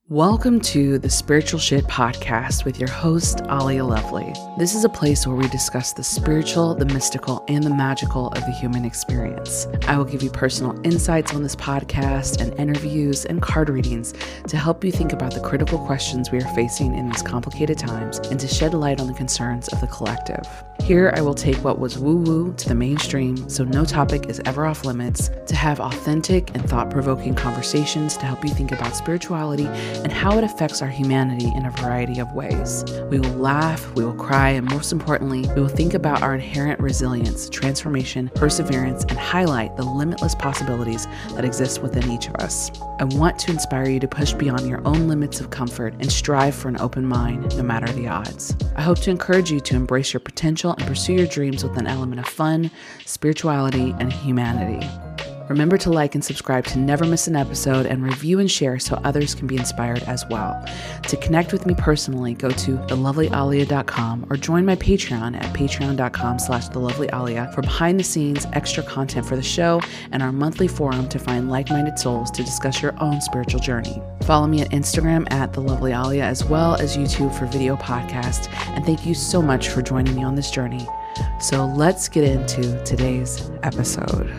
Welcome to the Spiritual Shit Podcast with your host, Alia Lovely. This is a place where we discuss the spiritual, the mystical, and the magical of the human experience. I will give you personal insights on this podcast and interviews and card readings to help you think about the critical questions we are facing in these complicated times and to shed light on the concerns of the collective. Here, I will take what was woo-woo to the mainstream, so no topic is ever off limits, to have authentic and thought-provoking conversations to help you think about spirituality and how it affects our humanity in a variety of ways. We will laugh, we will cry, and most importantly, we will think about our inherent resilience, transformation, perseverance, and highlight the limitless possibilities that exist within each of us. I want to inspire you to push beyond your own limits of comfort and strive for an open mind, no matter the odds. I hope to encourage you to embrace your potential and pursue your dreams with an element of fun, spirituality, and humanity. Remember to like and subscribe to never miss an episode and review and share so others can be inspired as well. To connect with me personally, go to thelovelyalia.com or join my Patreon at patreon.com/thelovelyalia for behind the scenes extra content for the show and our monthly forum to find like-minded souls to discuss your own spiritual journey. Follow me at Instagram at thelovelyalia as well as YouTube for video podcasts. And thank you so much for joining me on this journey. So let's get into today's episode.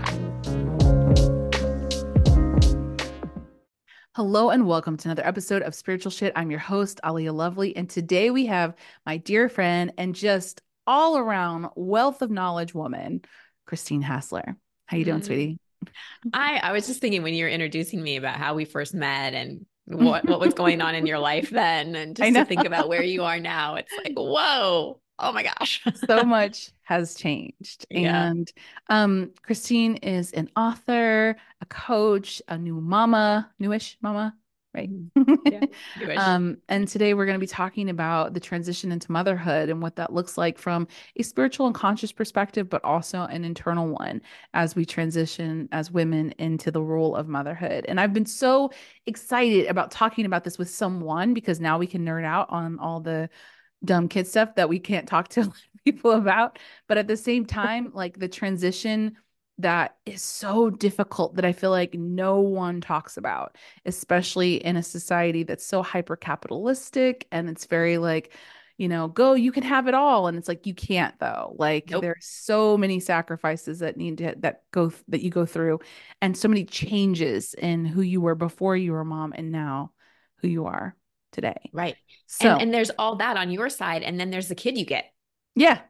Hello and welcome to another episode of Spiritual Shit. I'm your host, Alia Lovely, and today we have my dear friend and just all-around wealth of knowledge woman, Christine Hassler. How you doing, sweetie? I was just thinking when you were introducing me about how we first met and what was going on in your life then, and just to think about where you are now, it's like, whoa, oh my gosh. So much has changed. Yeah. And Christine is an author, a coach, a new mama, newish mama, right? Yeah, newish. And today we're going to be talking about the transition into motherhood and what that looks like from a spiritual and conscious perspective, but also an internal one as we transition as women into the role of motherhood. And I've been so excited about talking about this with someone because now we can nerd out on all the dumb kid stuff that we can't talk to people about. But at the same time, like the transition that is so difficult that I feel like no one talks about, especially in a society that's so hyper capitalistic and it's very like, go, you can have it all. And it's like, you can't though. Like Nope. there's so many sacrifices that you go through and so many changes in who you were before you were a mom and now who you are today. Right. So, And there's all that on your side, and then there's the kid you get. yeah.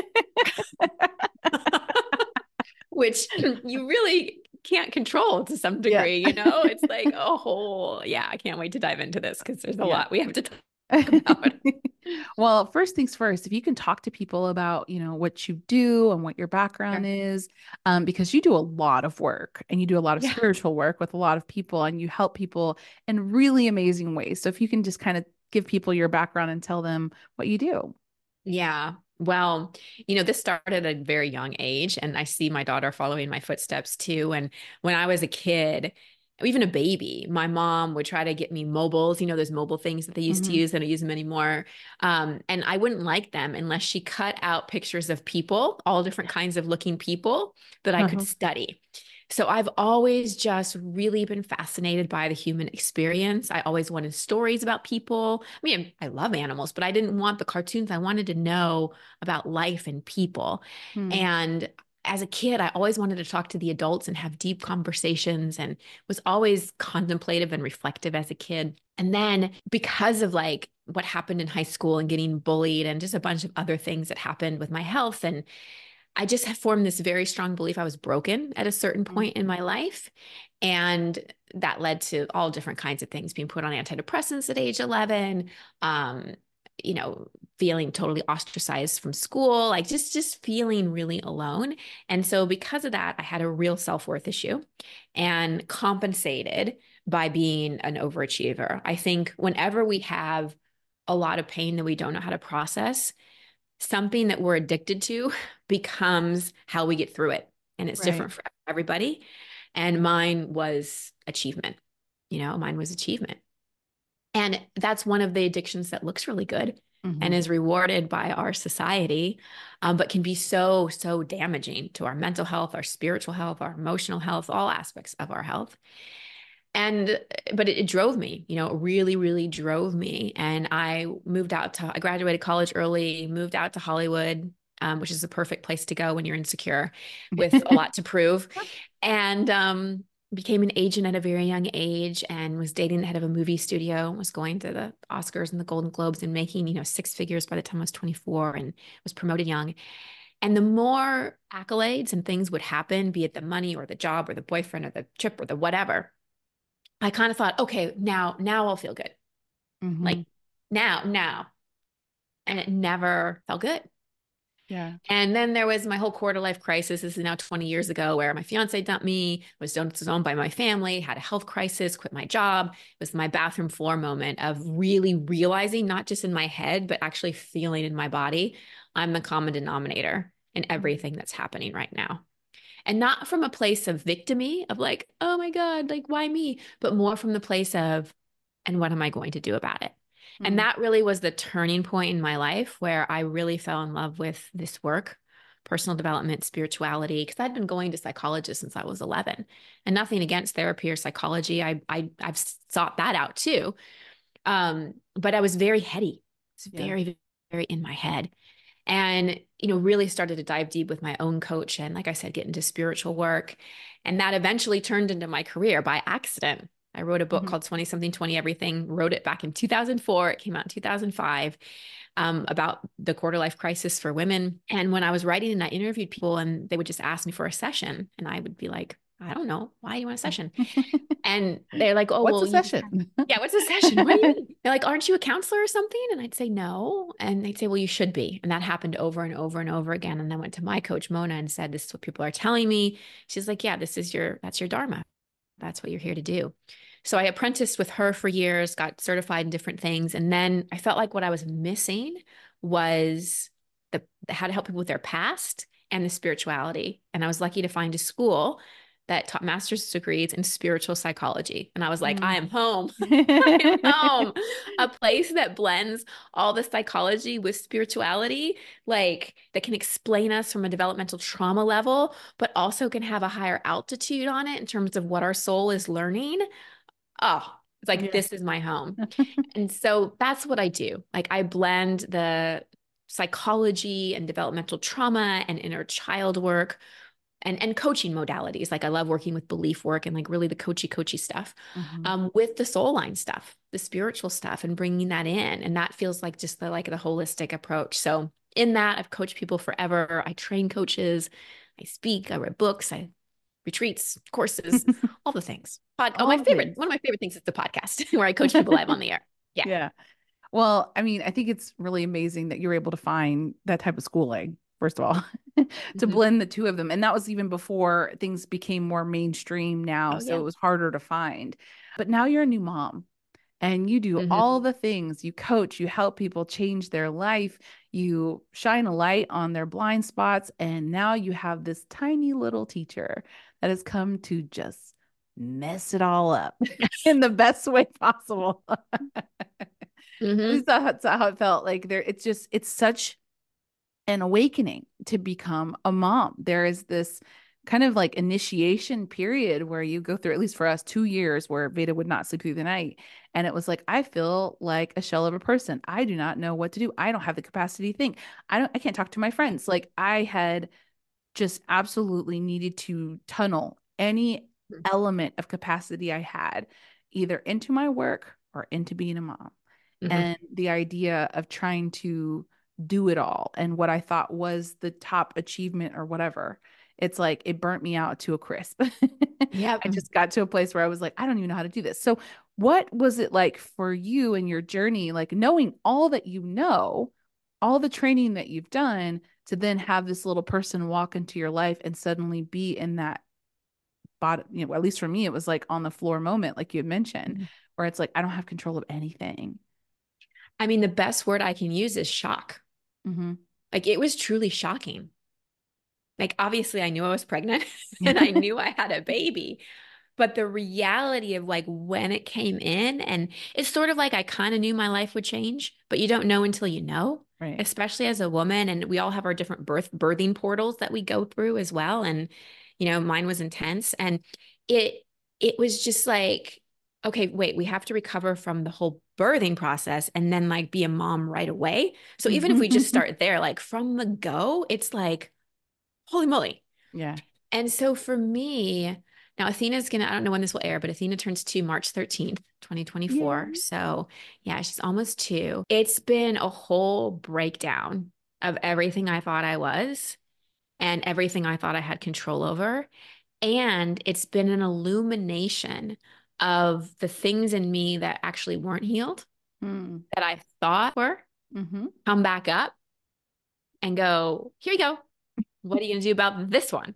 Which you really can't control to some degree, It's like, I can't wait to dive into this because there's a lot we have to talk about. Well, first things first, if you can talk to people about, what you do and what your background is, because you do a lot of work and you do a lot of spiritual work with a lot of people and you help people in really amazing ways. So if you can just kind of give people your background and tell them what you do. Yeah. Well, this started at a very young age, and I see my daughter following my footsteps too. And when I was a kid, even a baby, my mom would try to get me mobiles, those mobile things that they used to use. They don't use them anymore. And I wouldn't like them unless she cut out pictures of people, all different kinds of looking people that I could study. So I've always just really been fascinated by the human experience. I always wanted stories about people. I mean, I love animals, but I didn't want the cartoons. I wanted to know about life and people. And as a kid, I always wanted to talk to the adults and have deep conversations and was always contemplative and reflective as a kid. And then because of like what happened in high school and getting bullied and just a bunch of other things that happened with my health, and I just have formed this very strong belief I was broken at a certain point in my life. And that led to all different kinds of things, being put on antidepressants at age 11, feeling totally ostracized from school, like just feeling really alone. And so because of that, I had a real self-worth issue and compensated by being an overachiever. I think whenever we have a lot of pain that we don't know how to process, something that we're addicted to becomes how we get through it. And it's different for everybody. And mine was achievement. Mine was achievement. And that's one of the addictions that looks really good and is rewarded by our society, but can be so, so damaging to our mental health, our spiritual health, our emotional health, all aspects of our health. And, but it drove me, it really, really drove me. And I graduated college early, moved out to Hollywood, which is the perfect place to go when you're insecure with a lot to prove. And, became an agent at a very young age and was dating the head of a movie studio, was going to the Oscars and the Golden Globes and making, six figures by the time I was 24 and was promoted young. And the more accolades and things would happen, be it the money or the job or the boyfriend or the trip or the whatever, I kind of thought, okay, now I'll feel good. Mm-hmm. Like now. And it never felt good. Yeah. And then there was my whole quarter life crisis. This is now 20 years ago, where my fiance dumped me, was disowned by my family, had a health crisis, quit my job. It was my bathroom floor moment of really realizing, not just in my head, but actually feeling in my body, I'm the common denominator in everything that's happening right now. And not from a place of victimy of like, oh my God, like why me? But more from the place of, and what am I going to do about it? And Mm-hmm. that really was the turning point in my life where I really fell in love with this work, personal development, spirituality, because I'd been going to psychologists since I was 11. And nothing against therapy or psychology. I've sought that out too. But I was very heady. It's Yeah. very, very in my head. And, really started to dive deep with my own coach. And like I said, get into spiritual work. And that eventually turned into my career by accident. I wrote a book Mm-hmm. called 20 something, 20 everything, wrote it back in 2004. It came out in 2005, about the quarter life crisis for women. And when I was writing and I interviewed people and they would just ask me for a session and I would be like, I don't know. Why do you want a session? And they're like, oh, What's well, a you just have, session? yeah, what's a session? What do you mean? They're like, aren't you a counselor or something? And I'd say, no. And they'd say, well, you should be. And that happened over and over and over again. And I went to my coach, Mona, and said, this is what people are telling me. She's like, yeah, that's your Dharma. That's what you're here to do. So I apprenticed with her for years, got certified in different things. And then I felt like what I was missing was the how to help people with their past and the spirituality. And I was lucky to find a school that taught master's degrees in spiritual psychology. And I was like, I am home. I am home. A place that blends all the psychology with spirituality, like that can explain us from a developmental trauma level, but also can have a higher altitude on it in terms of what our soul is learning. Oh, it's like, Yeah. this is my home. And so that's what I do. Like I blend the psychology and developmental trauma and inner child work and coaching modalities. Like I love working with belief work and like really the coachy stuff, Mm-hmm. with the soul line stuff, the spiritual stuff, and bringing that in. And that feels like just the holistic approach. So in that, I've coached people forever. I train coaches, I speak, I read books, I retreats, courses, all the things. All the things. One of my favorite things is the podcast where I coach people live on the air. Yeah. Yeah. Well, I mean, I think it's really amazing that you're able to find that type of schooling, first of all, to Mhm. blend the two of them. And that was even before things became more mainstream now. Oh, So yeah. it was harder to find. But now you're a new mom and you do Mhm. all the things. You coach, you help people change their life, you shine a light on their blind spots. And now you have this tiny little teacher that has come to just mess it all up in the best way possible. At Mhm. least that's how it felt. Like it's such an awakening to become a mom. There is this kind of like initiation period where you go through, at least for us, 2 years where Veda would not sleep through the night. And it was like, I feel like a shell of a person. I do not know what to do. I don't have the capacity to think. I can't talk to my friends. Like I had just absolutely needed to tunnel any element of capacity I had either into my work or into being a mom. Mhm. And the idea of trying to do it all and what I thought was the top achievement or whatever, it's like it burnt me out to a crisp. Yep. I just got to a place where I was like, I don't even know how to do this. So, what was it like for you and your journey, like knowing all that you know, all the training that you've done to then have this little person walk into your life and suddenly be in that bottom, at least for me, it was like on the floor moment, like you had mentioned, Mhm. where it's like, I don't have control of anything. I mean, the best word I can use is shock. Mm-hmm. Like it was truly shocking. Like obviously I knew I was pregnant and I knew I had a baby, but the reality of like when it came in, and it's sort of like I kind of knew my life would change, but you don't know until you know, Right. especially as a woman. And we all have our different birthing portals that we go through as well. And, mine was intense and it it was just like, okay, wait, we have to recover from the whole birthing process and then like be a mom right away. So even if we just start there, like from the go, it's like, holy moly. Yeah. And so for me, now Athena's gonna, I don't know when this will air, but Athena turns 2 March 13th, 2024. Yay. So yeah, she's almost 2. It's been a whole breakdown of everything I thought I was and everything I thought I had control over. And it's been an illumination of the things in me that actually weren't healed, Mm. that I thought were, Mm-hmm. come back up and go, here you go. What are you going to do about this one?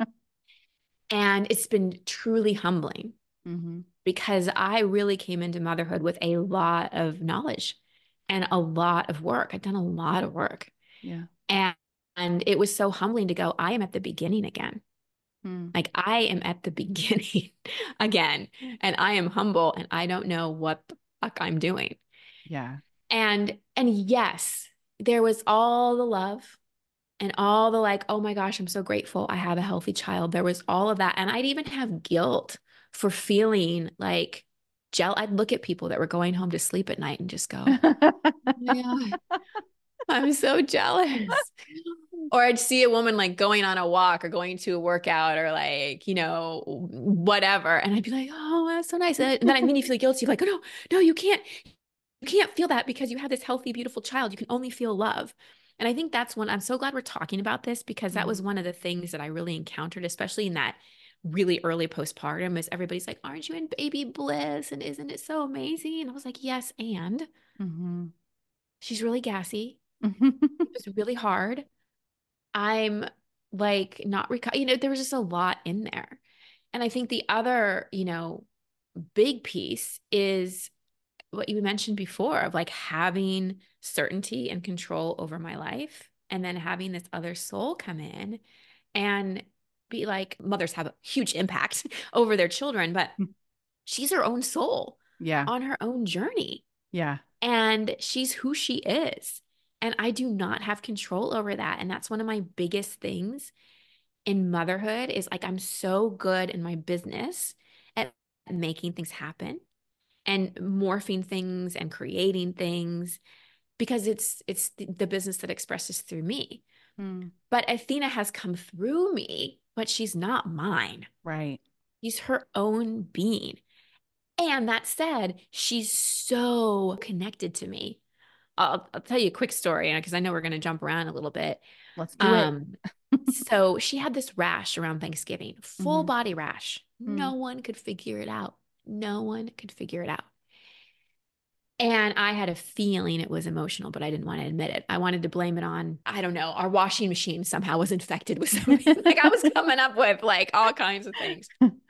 And it's been truly humbling Mm-hmm. because I really came into motherhood with a lot of knowledge and a lot of work. I've done a lot of work. Yeah. And it was so humbling to go, I am at the beginning again. Mm. Like I am at the beginning again, and I am humble and I don't know what the fuck I'm doing. Yeah. And yes, there was all the love and all the like, oh my gosh, I'm so grateful I have a healthy child. There was all of that. And I'd even have guilt for feeling like I'd look at people that were going home to sleep at night and just go, oh my God, I'm so jealous. Or I'd see a woman like going on a walk or going to a workout or like, whatever. And I'd be like, oh, that's so nice. And then I immediately feel guilty. Like, oh, no, no, you can't. You can't feel that because you have this healthy, beautiful child. You can only feel love. And I think that's one, I'm so glad we're talking about this because that was Mm. one of the things that I really encountered, especially in that really early postpartum, is everybody's like, aren't you in baby bliss? And isn't it so amazing? And I was like, yes. And Mm-hmm. she's really gassy. Mm-hmm. It was really hard. I'm like not there was just a lot in there. And I think the other, big piece is what you mentioned before of like having certainty and control over my life and then having this other soul come in and be like, mothers have a huge impact over their children, but she's her own soul Yeah. on her own journey Yeah. and she's who she is. And I do not have control over that. And that's one of my biggest things in motherhood is like, I'm so good in my business at making things happen and morphing things and creating things because it's the business that expresses through me. Mm. But Athena has come through me, but she's not mine. Right. She's her own being. And that said, she's so connected to me. I'll tell you a quick story because I know we're going to jump around a little bit. Let's do it. So she had this rash around Thanksgiving, full Mm-hmm. body rash. Mm. No one could figure it out. No one could figure it out. And I had a feeling it was emotional, but I didn't want to admit it. I wanted to blame it on, I don't know, our washing machine somehow was infected with something. Like I was coming up with like all kinds of things.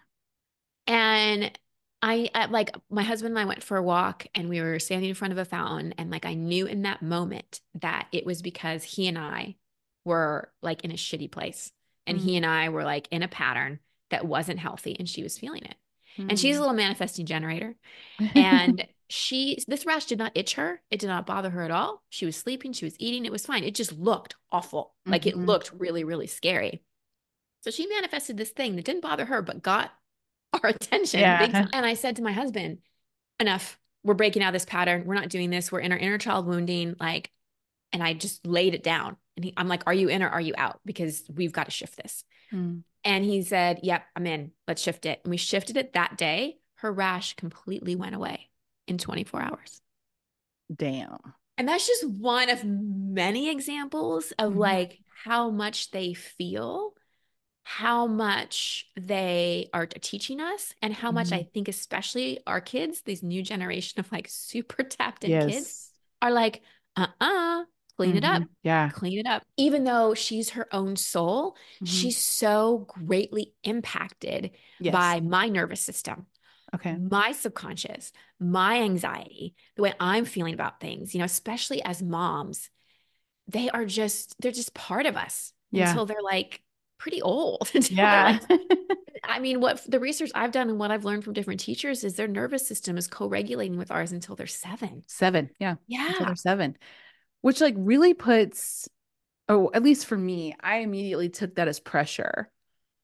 And like my husband and I went for a walk and we were standing in front of a fountain. And like I knew in that moment that it was because he and I were like in a shitty place. And he and I were like in a pattern that wasn't healthy and she was feeling it. And she's a little manifesting generator. And this rash did not itch her. It did not bother her at all. She was sleeping, she was eating, it was fine. It just looked awful. Like it looked really, really scary. So she manifested this thing that didn't bother her, but got our attention big time. And I said to my husband, enough. We're breaking out of this pattern. We're not doing this. We're in our inner child wounding. Like, and I just laid it down. And I'm like, are you in or are you out? Because we've got to shift this. Mm. And he said, yep, I'm in. Let's shift it. And we shifted it that day. Her rash completely went away in 24 hours. Damn. And that's just one of many examples of like how much they feel, how much they are teaching us, and how much I think, especially our kids, these new generation of like super tapped in kids are like, clean it up. Yeah. Clean it up. Even though she's her own soul, she's so greatly impacted by my nervous system. Okay. My subconscious, my anxiety, the way I'm feeling about things, especially as moms, they're just part of us until they're like pretty old. Yeah. I mean, what the research I've done and what I've learned from different teachers is their nervous system is co-regulating with ours until they're 7. 7. Yeah. Yeah. Until they're 7, which like really puts, at least for me, I immediately took that as pressure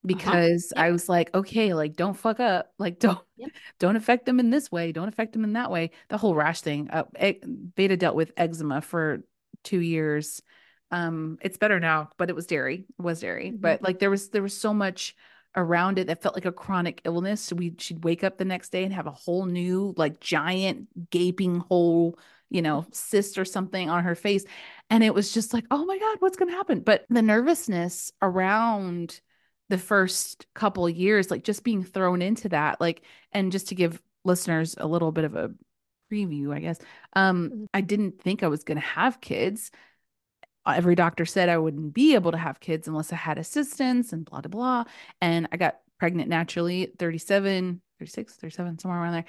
Uh-huh. because I Yep. was like, okay, like don't fuck up. Like Yep. don't affect them in this way. Don't affect them in that way. The whole rash thing. Beta dealt with eczema for 2 years. It's better now, but it was dairy. It was dairy. Hmm. But like there was so much around it that felt like a chronic illness. So she'd wake up the next day and have a whole new, like giant gaping hole, cyst or something on her face. And it was just like, oh my God, what's gonna happen? But the nervousness around the first couple of years, like just being thrown into that, like, and just to give listeners a little bit of a preview, I guess, I didn't think I was going to have kids. Every doctor said I wouldn't be able to have kids unless I had assistance and blah, blah, blah. And I got pregnant naturally at 37, 36, 37, somewhere around there.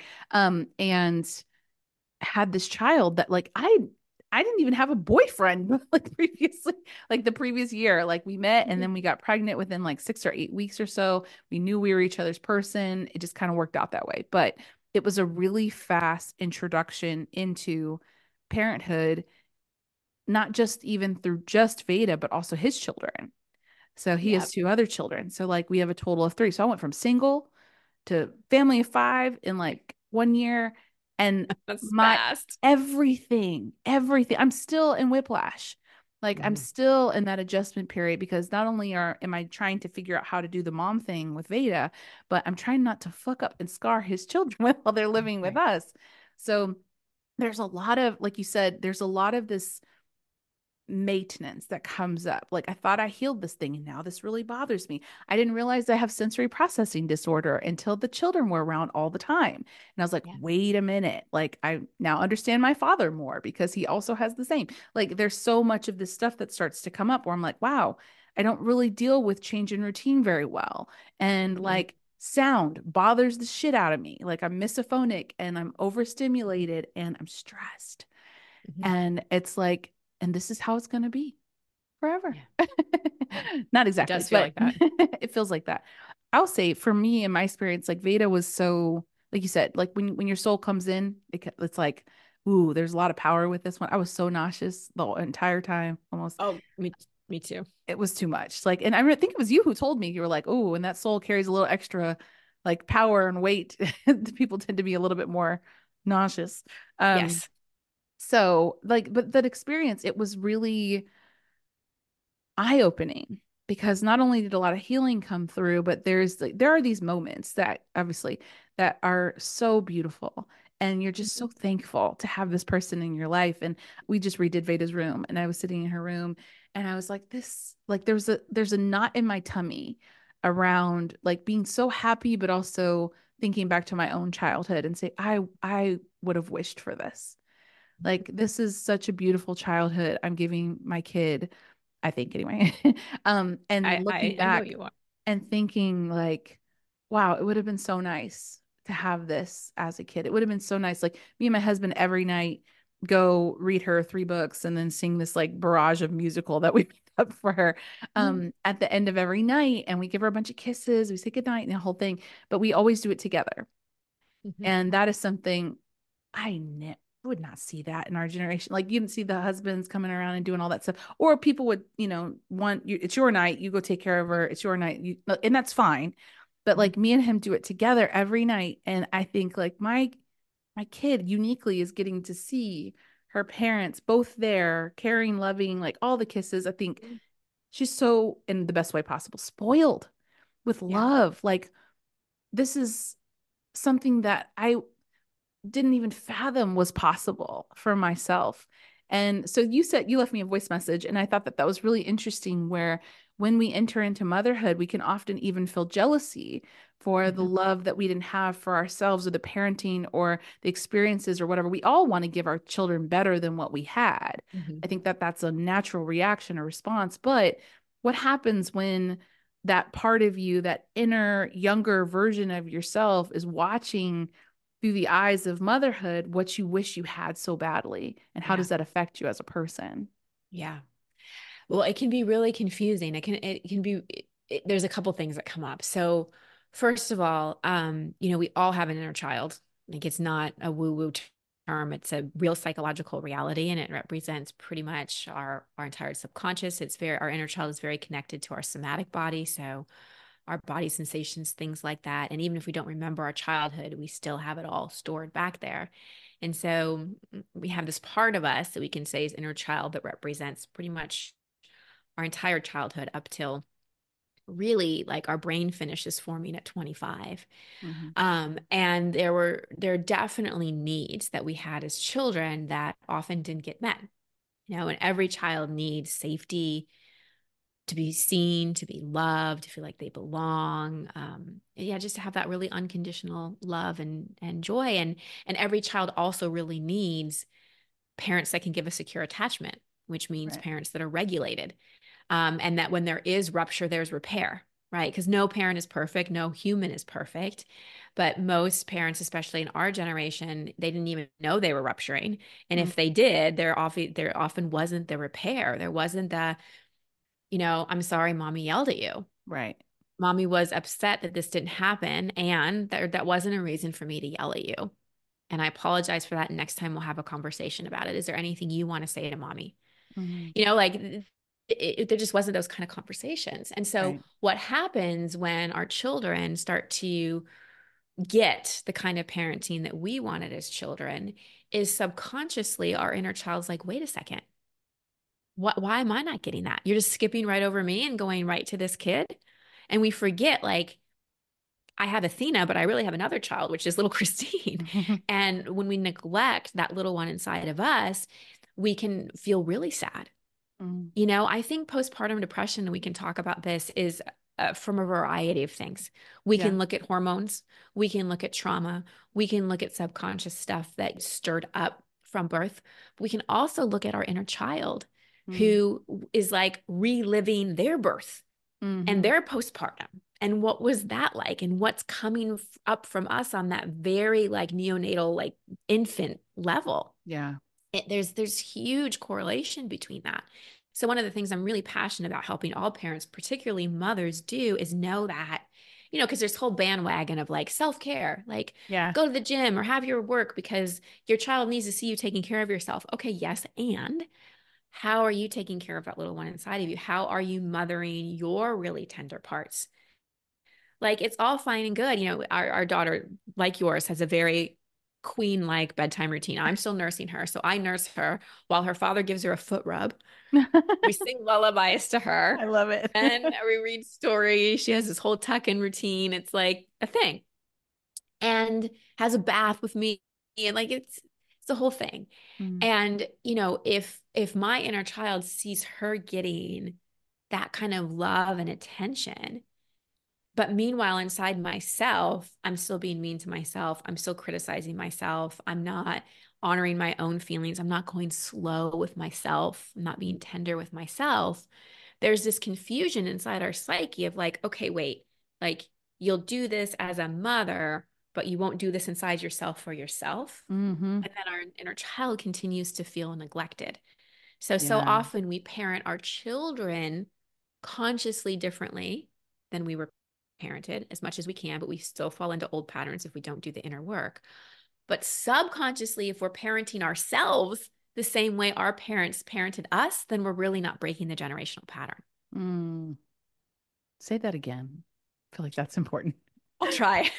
And had this child that like I didn't even have a boyfriend like previously, like the previous year. Like we met and Hmm. then we got pregnant within like 6 or 8 weeks or so. We knew we were each other's person. It just kind of worked out that way. But it was a really fast introduction into parenthood, not just even through just Veda, but also his children. So he has Yep. two other children. So like we have a total of three. So I went from single to family of five in like 1 year. And That's my fast. everything. I'm still in whiplash. Like I'm Mhm. still in that adjustment period because not only am I trying to figure out how to do the mom thing with Veda, but I'm trying not to fuck up and scar his children while they're living with Right. us. So there's a lot of, like you said, there's a lot of this maintenance that comes up. Like I thought I healed this thing and now this really bothers me. I didn't realize I have sensory processing disorder until the children were around all the time. And I was like, Yeah. wait a minute. Like I now understand my father more because he also has the same. Like there's so much of this stuff that starts to come up where I'm like, wow, I don't really deal with change in routine very well. And Mhm. like sound bothers the shit out of me. Like I'm misophonic and I'm Mhm. overstimulated and I'm stressed. Mhm. And it's like, and this is how it's going to be forever. Yeah. Yeah. Not It exactly, does feel but like that. it feels like that. I'll say for me in my experience, like Veda was so, like you said, like when your soul comes in, it's like, ooh, there's a lot of power with this one. I was so nauseous the entire time, almost. Oh, me too. It was too much. Like, and think it was you who told me you were like, oh, and that soul carries a little extra, like power and weight. People tend to be a little bit more nauseous. Um, Yes. so like, but that experience, it was really eye-opening because not only did a lot of healing come through, but there are these moments that obviously that are so beautiful and you're just so Mhm. thankful to have this person in your life. And we just redid Veda's room and I was sitting in her room and I was like, this, like there's a knot in my tummy around like being so happy, but also thinking back to my own childhood and say, I would have wished for this. Like this is such a beautiful childhood I'm giving my kid, I think anyway. And looking I know back you are. and thinking like, wow, it would have been so nice to have this as a kid. It would have been so nice. Like me and my husband every night go read her three books and then sing this like barrage of musical that we picked up for her Mhm. at the end of every night. And we give her a bunch of kisses. We say goodnight and the whole thing, but we always do it together. Mhm. And that is something would not see that in our generation. Like you didn't see the husbands coming around and doing all that stuff, or people would, want you. It's your night. You go take care of her. It's your night. And that's fine. But Mhm. like me and him do it together every night, and I think like my kid uniquely is getting to see her parents both there, caring, loving, like all the kisses. I think Mhm. she's so in the best way possible, spoiled with Yeah. love. Like this is something that I didn't even fathom was possible for myself. And so you said you left me a voice message, and I thought that that was really interesting. Where when we enter into motherhood, we can often even feel jealousy for the Mhm. love that we didn't have for ourselves, or the parenting, or the experiences, or whatever. We all want to give our children better than what we had. Mhm. I think that that's a natural reaction or response. But what happens when that part of you, that inner younger version of yourself, is watching through the eyes of motherhood what you wish you had so badly, and how Yeah. does that affect you as a person? Yeah. Well, it can be really confusing. It can be there's a couple things that come up. So, first of all, we all have an inner child. Like it's not a woo-woo term. It's a real psychological reality, and it represents pretty much our entire subconscious. Our inner child is very connected to our somatic body. So our body sensations, things like that. And even if we don't remember our childhood, we still have it all stored back there. And so we have this part of us that we can say is inner child that represents pretty much our entire childhood up till really like our brain finishes forming at 25. Mm-hmm. And there are definitely needs that we had as children that often didn't get met. And every child needs safety, to be seen, to be loved, to feel like they belong. Yeah, just to have that really unconditional love and joy. And every child also really needs parents that can give a secure attachment, which means Right. parents that are regulated. And that when there is rupture, there's repair, right? Because no parent is perfect, no human is perfect. But most parents, especially in our generation, they didn't even know they were rupturing. And Mm. if they did, there often wasn't the repair. There wasn't the, I'm sorry, mommy yelled at you. Right. Mommy was upset that this didn't happen. And that wasn't a reason for me to yell at you. And I apologize for that. Next time we'll have a conversation about it. Is there anything you want to say to mommy? Mm-hmm. Like there just wasn't those kind of conversations. And so Right. what happens when our children start to get the kind of parenting that we wanted as children is subconsciously our inner child's like, wait a second, why am I not getting that? You're just skipping right over me and going right to this kid. And we forget, like, I have Athena, but I really have another child, which is little Christine. And when we neglect that little one inside of us, we can feel really sad. Mm. I think postpartum depression, and we can talk about this, is from a variety of things. We Yeah. can look at hormones, we can look at trauma, we can look at subconscious stuff that stirred up from birth. We can also look at our inner child Mm. who is like reliving their birth and Mm-hmm. their postpartum. And what was that like? And what's coming up from us on that very like neonatal, like infant level? Yeah. There's huge correlation between that. So one of the things I'm really passionate about helping all parents, particularly mothers, do is know that, because there's whole bandwagon of like self-care, like Yeah. go to the gym or have your work because your child needs to see you taking care of yourself. Okay, yes. And how are you taking care of that little one inside of you? How are you mothering your really tender parts? Like it's all fine and good. Our daughter, like yours, has a very queen-like bedtime routine. I'm still nursing her. So I nurse her while her father gives her a foot rub. We sing lullabies to her I love it. and we read stories. She has this whole tuck-in routine. It's like a thing. And has a bath with me. And like it's a whole thing. Mm. And if my inner child sees her getting that kind of love and attention, but meanwhile, inside myself, I'm still being mean to myself. I'm still criticizing myself. I'm not honoring my own feelings. I'm not going slow with myself. I'm not being tender with myself. There's this confusion inside our psyche of like, okay, wait, like you'll do this as a mother, but you won't do this inside yourself for yourself. Mm-hmm. And then our inner child continues to feel neglected. So Yeah. often we parent our children consciously differently than we were parented as much as we can, but we still fall into old patterns if we don't do the inner work. But subconsciously, if we're parenting ourselves the same way our parents parented us, then we're really not breaking the generational pattern. Mm. Say that again. I feel like that's important. I'll try.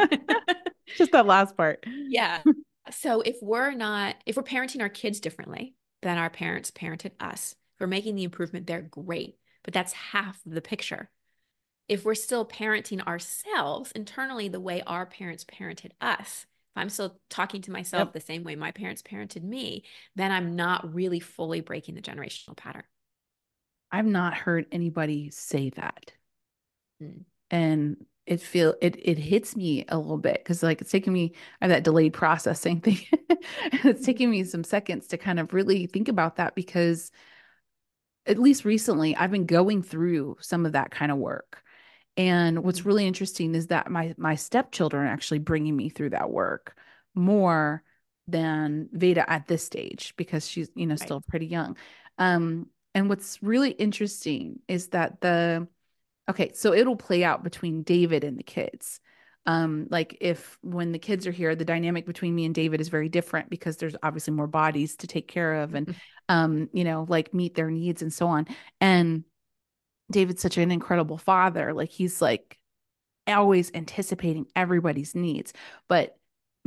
Just that last part. Yeah. So if we're parenting our kids differently than our parents parented us, if we're making the improvement, they're great. But that's half the picture. If we're still parenting ourselves internally the way our parents parented us, if I'm still talking to myself Yep. the same way my parents parented me, then I'm not really fully breaking the generational pattern. I've not heard anybody say that. Mm. And it hits me a little bit because like it's taking me, I have that delayed processing thing. And it's taking me some seconds to kind of really think about that because at least recently I've been going through some of that kind of work. And what's really interesting is that my stepchildren are actually bringing me through that work more than Veda at this stage because she's, Right. still pretty young. And what's really interesting is that okay, so it'll play out between David and the kids. Like if when the kids are here, the dynamic between me and David is very different because there's obviously more bodies to take care of and like meet their needs and so on. And David's such an incredible father. Like he's like always anticipating everybody's needs, but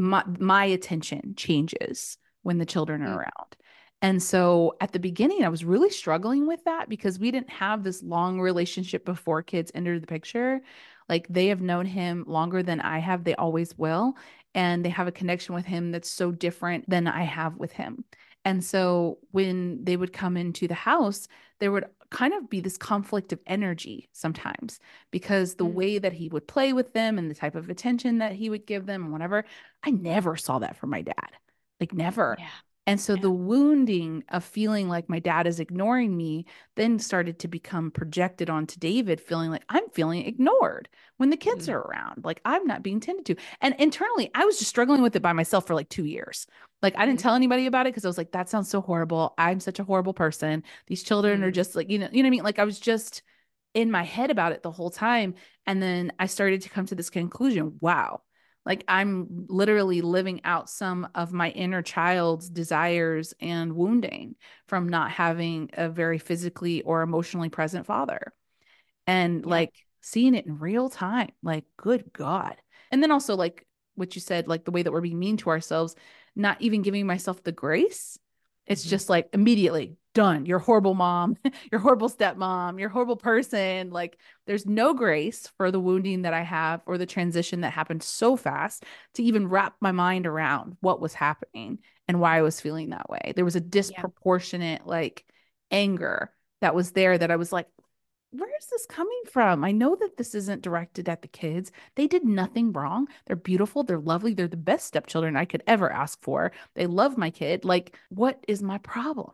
my attention changes when the children are Mm. around. And so at the beginning, I was really struggling with that because we didn't have this long relationship before kids entered the picture. Like they have known him longer than I have, they always will. And they have a connection with him that's so different than I have with him. And so when they would come into the house, there would kind of be this conflict of energy sometimes because the Mm. way that he would play with them and the type of attention that he would give them and whatever, I never saw that from my dad. Like never. Yeah. And so the Yeah. wounding of feeling like my dad is ignoring me then started to become projected onto David, feeling like I'm feeling ignored when the kids Mm. are around. Like I'm not being tended to. And internally, I was just struggling with it by myself for like 2 years. Like I didn't Mm. tell anybody about it because I was like, that sounds so horrible. I'm such a horrible person. These children are Mm. just like, you know what I mean? Like I was just in my head about it the whole time. And then I started to come to this conclusion, wow, like I'm literally living out some of my inner child's desires and wounding from not having a very physically or emotionally present father. And Yeah. like seeing it in real time, like, good God. And then also, like what you said, like the way that we're being mean to ourselves, not even giving myself the grace. It's Mhm. just like immediately done. You're a horrible mom. You're a horrible stepmom. You're a horrible person. Like, there's no grace for the wounding that I have or the transition that happened so fast to even wrap my mind around what was happening and why I was feeling that way. There was a Yeah. disproportionate, like, anger that was there that I was like, where is this coming from? I know that this isn't directed at the kids. They did nothing wrong. They're beautiful. They're lovely. They're the best stepchildren I could ever ask for. They love my kid. Like, what is my problem?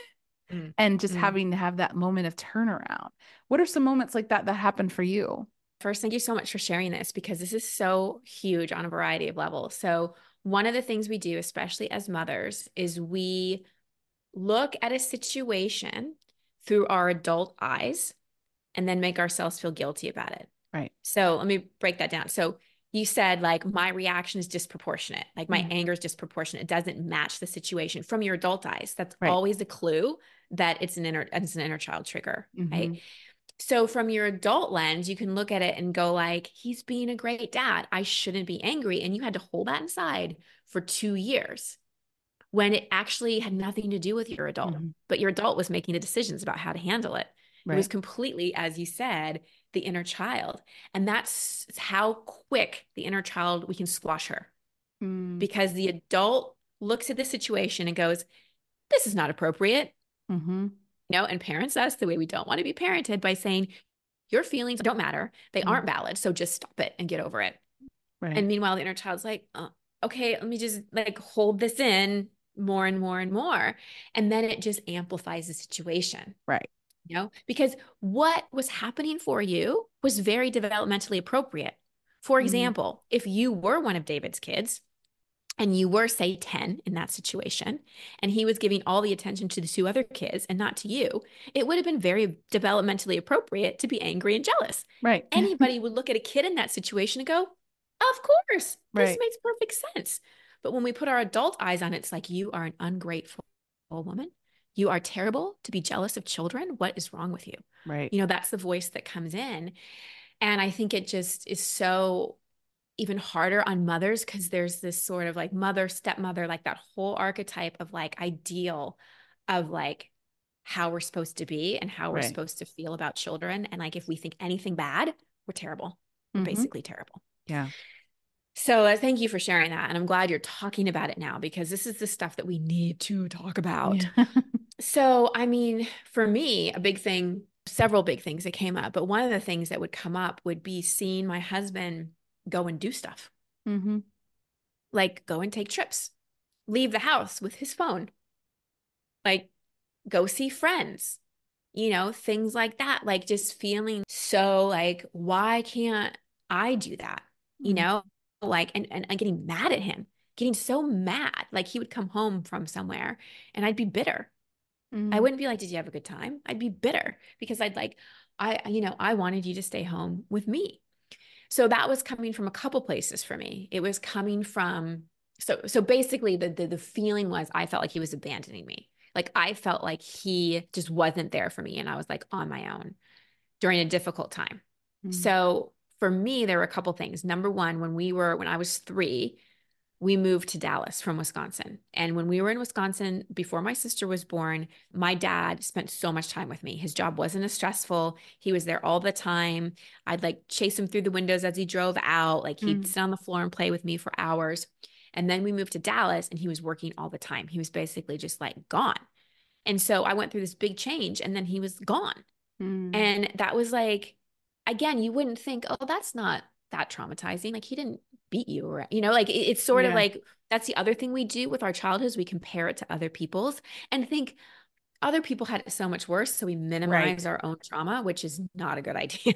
Mm. And just Mm. having to have that moment of turnaround. What are some moments like that that happened for you? First, thank you so much for sharing this because this is so huge on a variety of levels. So, one of the things we do, especially as mothers, is we look at a situation through our adult eyes and then make ourselves feel guilty about it. Right. So, let me break that down. So, you said like my reaction is disproportionate, like my Mhm. anger is disproportionate. It doesn't match the situation from your adult eyes. That's Right. always a clue that it's an inner child trigger, right? Hmm. So from your adult lens, you can look at it and go like, he's being a great dad. I shouldn't be angry. And you had to hold that inside for 2 years when it actually had nothing to do with your adult, Hmm. but your adult was making the decisions about how to handle it. It was Right. completely, as you said, the inner child. And that's how quick the inner child, we can squash her Mm-hmm. because the adult looks at the situation and goes, this is not appropriate. And parents us the way we don't want to be parented by saying, your feelings don't matter. They aren't valid. So just stop it and get over it. And Right. meanwhile, the inner child's like, okay, let me just like hold this in more and more and more. And then it just amplifies the situation, Right. because what was happening for you was very developmentally appropriate. For Mm-hmm. example, if you were one of David's kids, and you were, say, 10 in that situation, and he was giving all the attention to the two other kids and not to you, it would have been very developmentally appropriate to be angry and jealous. Right. Anybody would look at a kid in that situation and go, of course, this Right. makes perfect sense. But when we put our adult eyes on it, it's like, you are an ungrateful woman. You are terrible to be jealous of children. What is wrong with you? Right. That's the voice that comes in. And I think it just is so even harder on mothers because there's this sort of like mother, stepmother, like that whole archetype of like ideal of like how we're supposed to be and how we're Right. supposed to feel about children. And like if we think anything bad, we're terrible. We're Mm-hmm. basically terrible. Yeah. So thank you for sharing that. And I'm glad you're talking about it now because this is the stuff that we need to talk about. Yeah. So, I mean, for me, a big thing, several big things that came up, but one of the things that would come up would be seeing my husband go and do stuff Mm-hmm. like go and take trips, leave the house with his phone, like go see friends, things like that. Like just feeling so like, why can't I do that? You Mm-hmm. know, like, and getting mad at him, getting so mad. Like he would come home from somewhere and I'd be bitter. I Mm-hmm. wouldn't be like, did you have a good time? I'd be bitter because I'd like, I wanted you to stay home with me. So that was coming from a couple places for me. It was coming from so basically the feeling was I felt like he was abandoning me. Like I felt like he just wasn't there for me and I was like on my own during a difficult time. Mm-hmm. So for me, there were a couple things. Number one, when I was 3, we moved to Dallas from Wisconsin. And when we were in Wisconsin, before my sister was born, my dad spent so much time with me. His job wasn't as stressful. He was there all the time. I'd like chase him through the windows as he drove out. Like he'd sit on the floor and play with me for hours. And then we moved to Dallas and he was working all the time. He was basically just like gone. And so I went through this big change and then he was gone. And that was like, again, you wouldn't think, oh, that's not that traumatizing. Like he didn't beat you or, like it's sort of like, that's the other thing we do with our childhoods. We compare it to other people's and think other people had it so much worse. So we minimize our own trauma, which is not a good idea.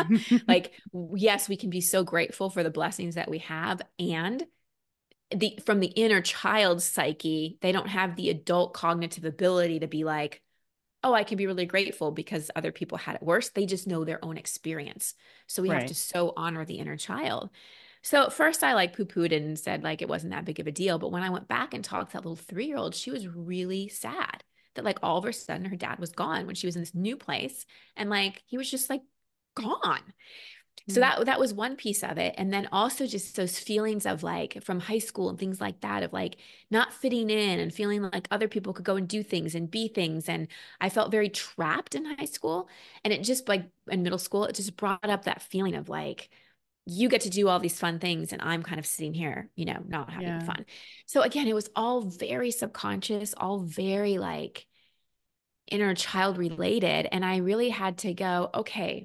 Like, yes, we can be so grateful for the blessings that we have. And from the inner child's psyche, they don't have the adult cognitive ability to be like, oh, I can be really grateful because other people had it worse. They just know their own experience. So we have to so honor the inner child. So at first I like poo-pooed and said like it wasn't that big of a deal. But when I went back and talked to that little 3-year-old, she was really sad that like all of a sudden her dad was gone when she was in this new place. And like he was just like gone. So that was one piece of it. And then also just those feelings of like from high school and things like that of like not fitting in and feeling like other people could go and do things and be things. And I felt very trapped in high school. And it just like in middle school, it just brought up that feeling of like, you get to do all these fun things and I'm kind of sitting here, not having fun. So again, it was all very subconscious, all very like inner child related. And I really had to go, okay,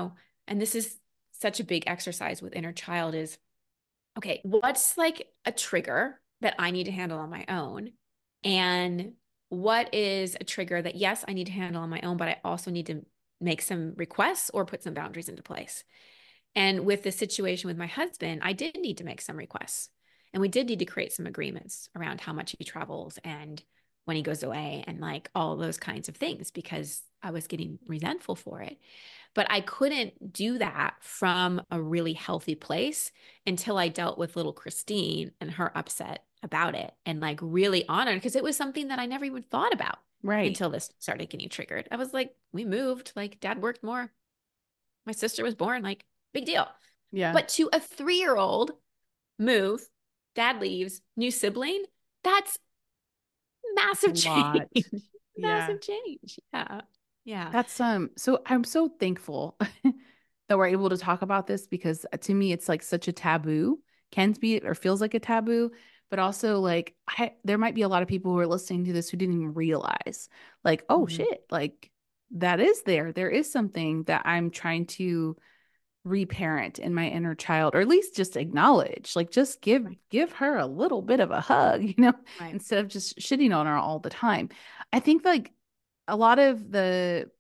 and this is such a big exercise with inner child is, okay, what's like a trigger that I need to handle on my own? And what is a trigger that, yes, I need to handle on my own, but I also need to make some requests or put some boundaries into place. And with the situation with my husband, I did need to make some requests. And we did need to create some agreements around how much he travels and when he goes away and like all those kinds of things because I was getting resentful for it. But I couldn't do that from a really healthy place until I dealt with little Christine and her upset about it and like really honored because it was something that I never even thought about until this started getting triggered. I was like, we moved, like dad worked more. My sister was born, like big deal. Yeah. But to a 3-year-old move, dad leaves, new sibling, that's massive change. Massive change. Yeah. Yeah. That's so I'm so thankful that we're able to talk about this because to me it's like such a taboo, can be or feels like a taboo, but also like there might be a lot of people who are listening to this who didn't even realize like, oh shit, like that is there is something that I'm trying to reparent in my inner child, or at least just acknowledge, like just give her a little bit of a hug, instead of just shitting on her all the time. I think like a lot of the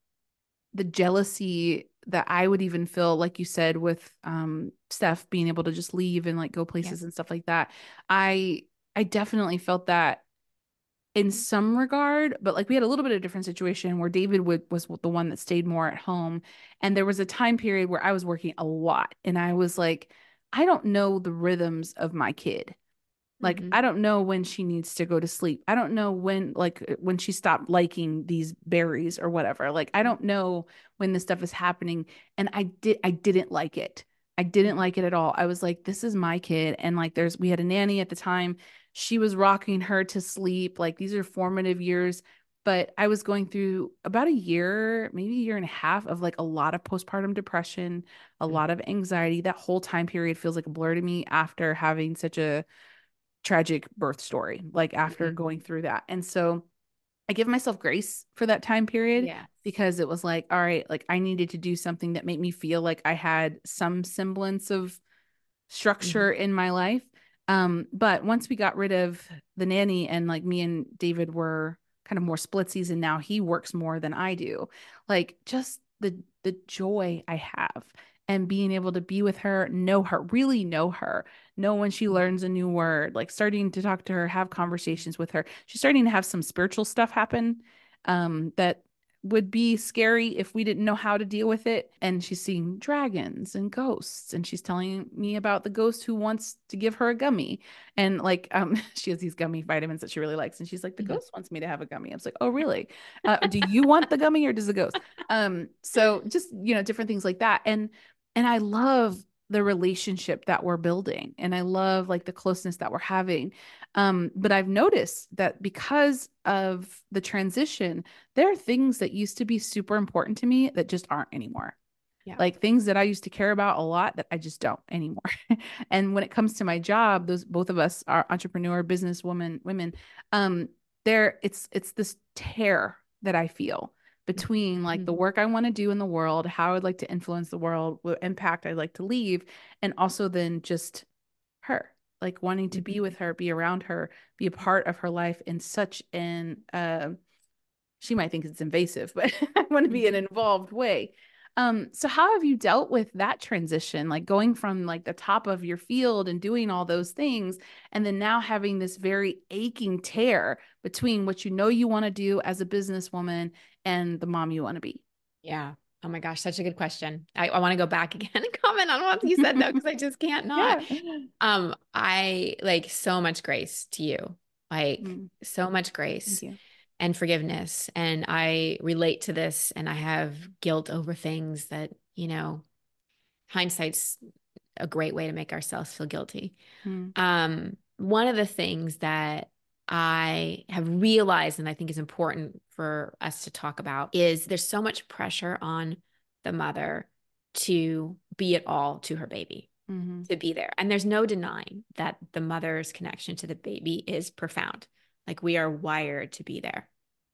jealousy that I would even feel, like you said, with Steph being able to just leave and like go places and stuff like that. I definitely felt that in some regard, but like we had a little bit of a different situation where David was the one that stayed more at home. And there was a time period where I was working a lot and I was like, I don't know the rhythms of my kid. Like, I don't know when she needs to go to sleep. I don't know when she stopped liking these berries or whatever. Like, I don't know when this stuff is happening. And I didn't like it. I didn't like it at all. I was like, this is my kid. And like, we had a nanny at the time. She was rocking her to sleep. Like, these are formative years. But I was going through about a year, maybe a year and a half of like a lot of postpartum depression, a lot of anxiety. That whole time period feels like a blur to me after having such a tragic birth story, like after going through that. And so I give myself grace for that time period because it was like, all right, like I needed to do something that made me feel like I had some semblance of structure in my life. But once we got rid of the nanny and like me and David were kind of more splitsies and now he works more than I do, like just the joy I have and being able to be with her, know her, really know her, know when she learns a new word, like starting to talk to her, have conversations with her. She's starting to have some spiritual stuff happen that would be scary if we didn't know how to deal with it. And she's seeing dragons and ghosts. And she's telling me about the ghost who wants to give her a gummy. And like, she has these gummy vitamins that she really likes. And she's like, the ghost wants me to have a gummy. I was like, oh, really? Do you want the gummy or does the ghost? So just, different things like that. And And I love the relationship that we're building, and I love like the closeness that we're having. But I've noticed that because of the transition, there are things that used to be super important to me that just aren't anymore. Yeah. Like things that I used to care about a lot that I just don't anymore. And when it comes to my job, those both of us are entrepreneur, business women. It's this tear that I feel between like the Mhm. work I want to do in the world, how I'd like to influence the world, what impact I'd like to leave, and also then just her, like wanting to be Mhm. with her, be around her, be a part of her life in such an she might think it's invasive, but I want to be an Mhm. involved way. So how have you dealt with that transition, like going from like the top of your field and doing all those things, and then now having this very aching tear between what you know you want to do as a businesswoman and the mom you want to be? Yeah. Oh my gosh, such a good question. I want to go back again and comment on what you said though, because I just can't not. Yeah. I like so much grace to you, like Mm, so much thank grace you. and forgiveness. And I relate to this and I have guilt over things that, hindsight's a great way to make ourselves feel guilty. Mm, One of the things that I have realized and I think is important for us to talk about is there's so much pressure on the mother to be it all to her baby, mm-hmm, to be there. And there's no denying that the mother's connection to the baby is profound. Like we are wired to be there.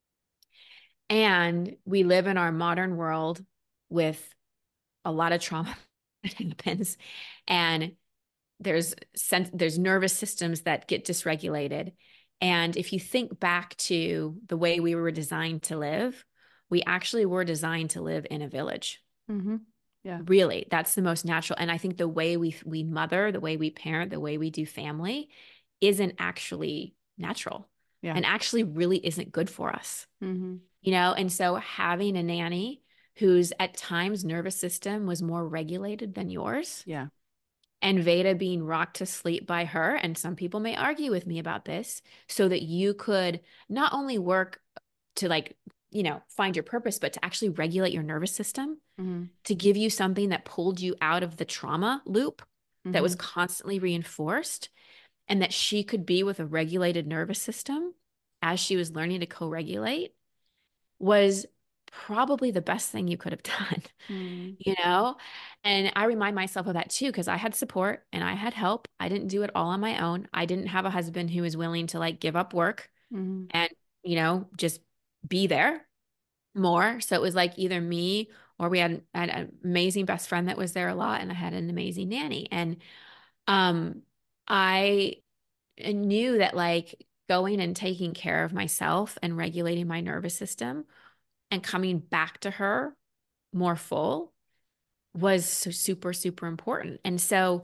And we live in our modern world with a lot of trauma that happens. And there's nervous systems that get dysregulated. And if you think back to the way we were designed to live, we actually were designed to live in a village. mm-hmm. Yeah. Really, that's the most natural. And I think the way we mother, the way we parent, the way we do family isn't actually natural Yeah. and actually really isn't good for us. Mm-hmm. And so having a nanny whose at times nervous system was more regulated than yours Yeah. and Veda being rocked to sleep by her, and some people may argue with me about this, so that you could not only work to find your purpose, but to actually regulate your nervous system, Mm-hmm. to give you something that pulled you out of the trauma loop that Mm-hmm. was constantly reinforced, and that she could be with a regulated nervous system as she was learning to co-regulate was probably the best thing you could have done, Mm-hmm. you know? And I remind myself of that too, because I had support and I had help. I didn't do it all on my own. I didn't have a husband who was willing to like give up work Mm-hmm. and, just be there more. So it was like either me or we had an amazing best friend that was there a lot, and I had an amazing nanny. And um, I knew that like going and taking care of myself and regulating my nervous system and coming back to her more full was so super, super important. And so,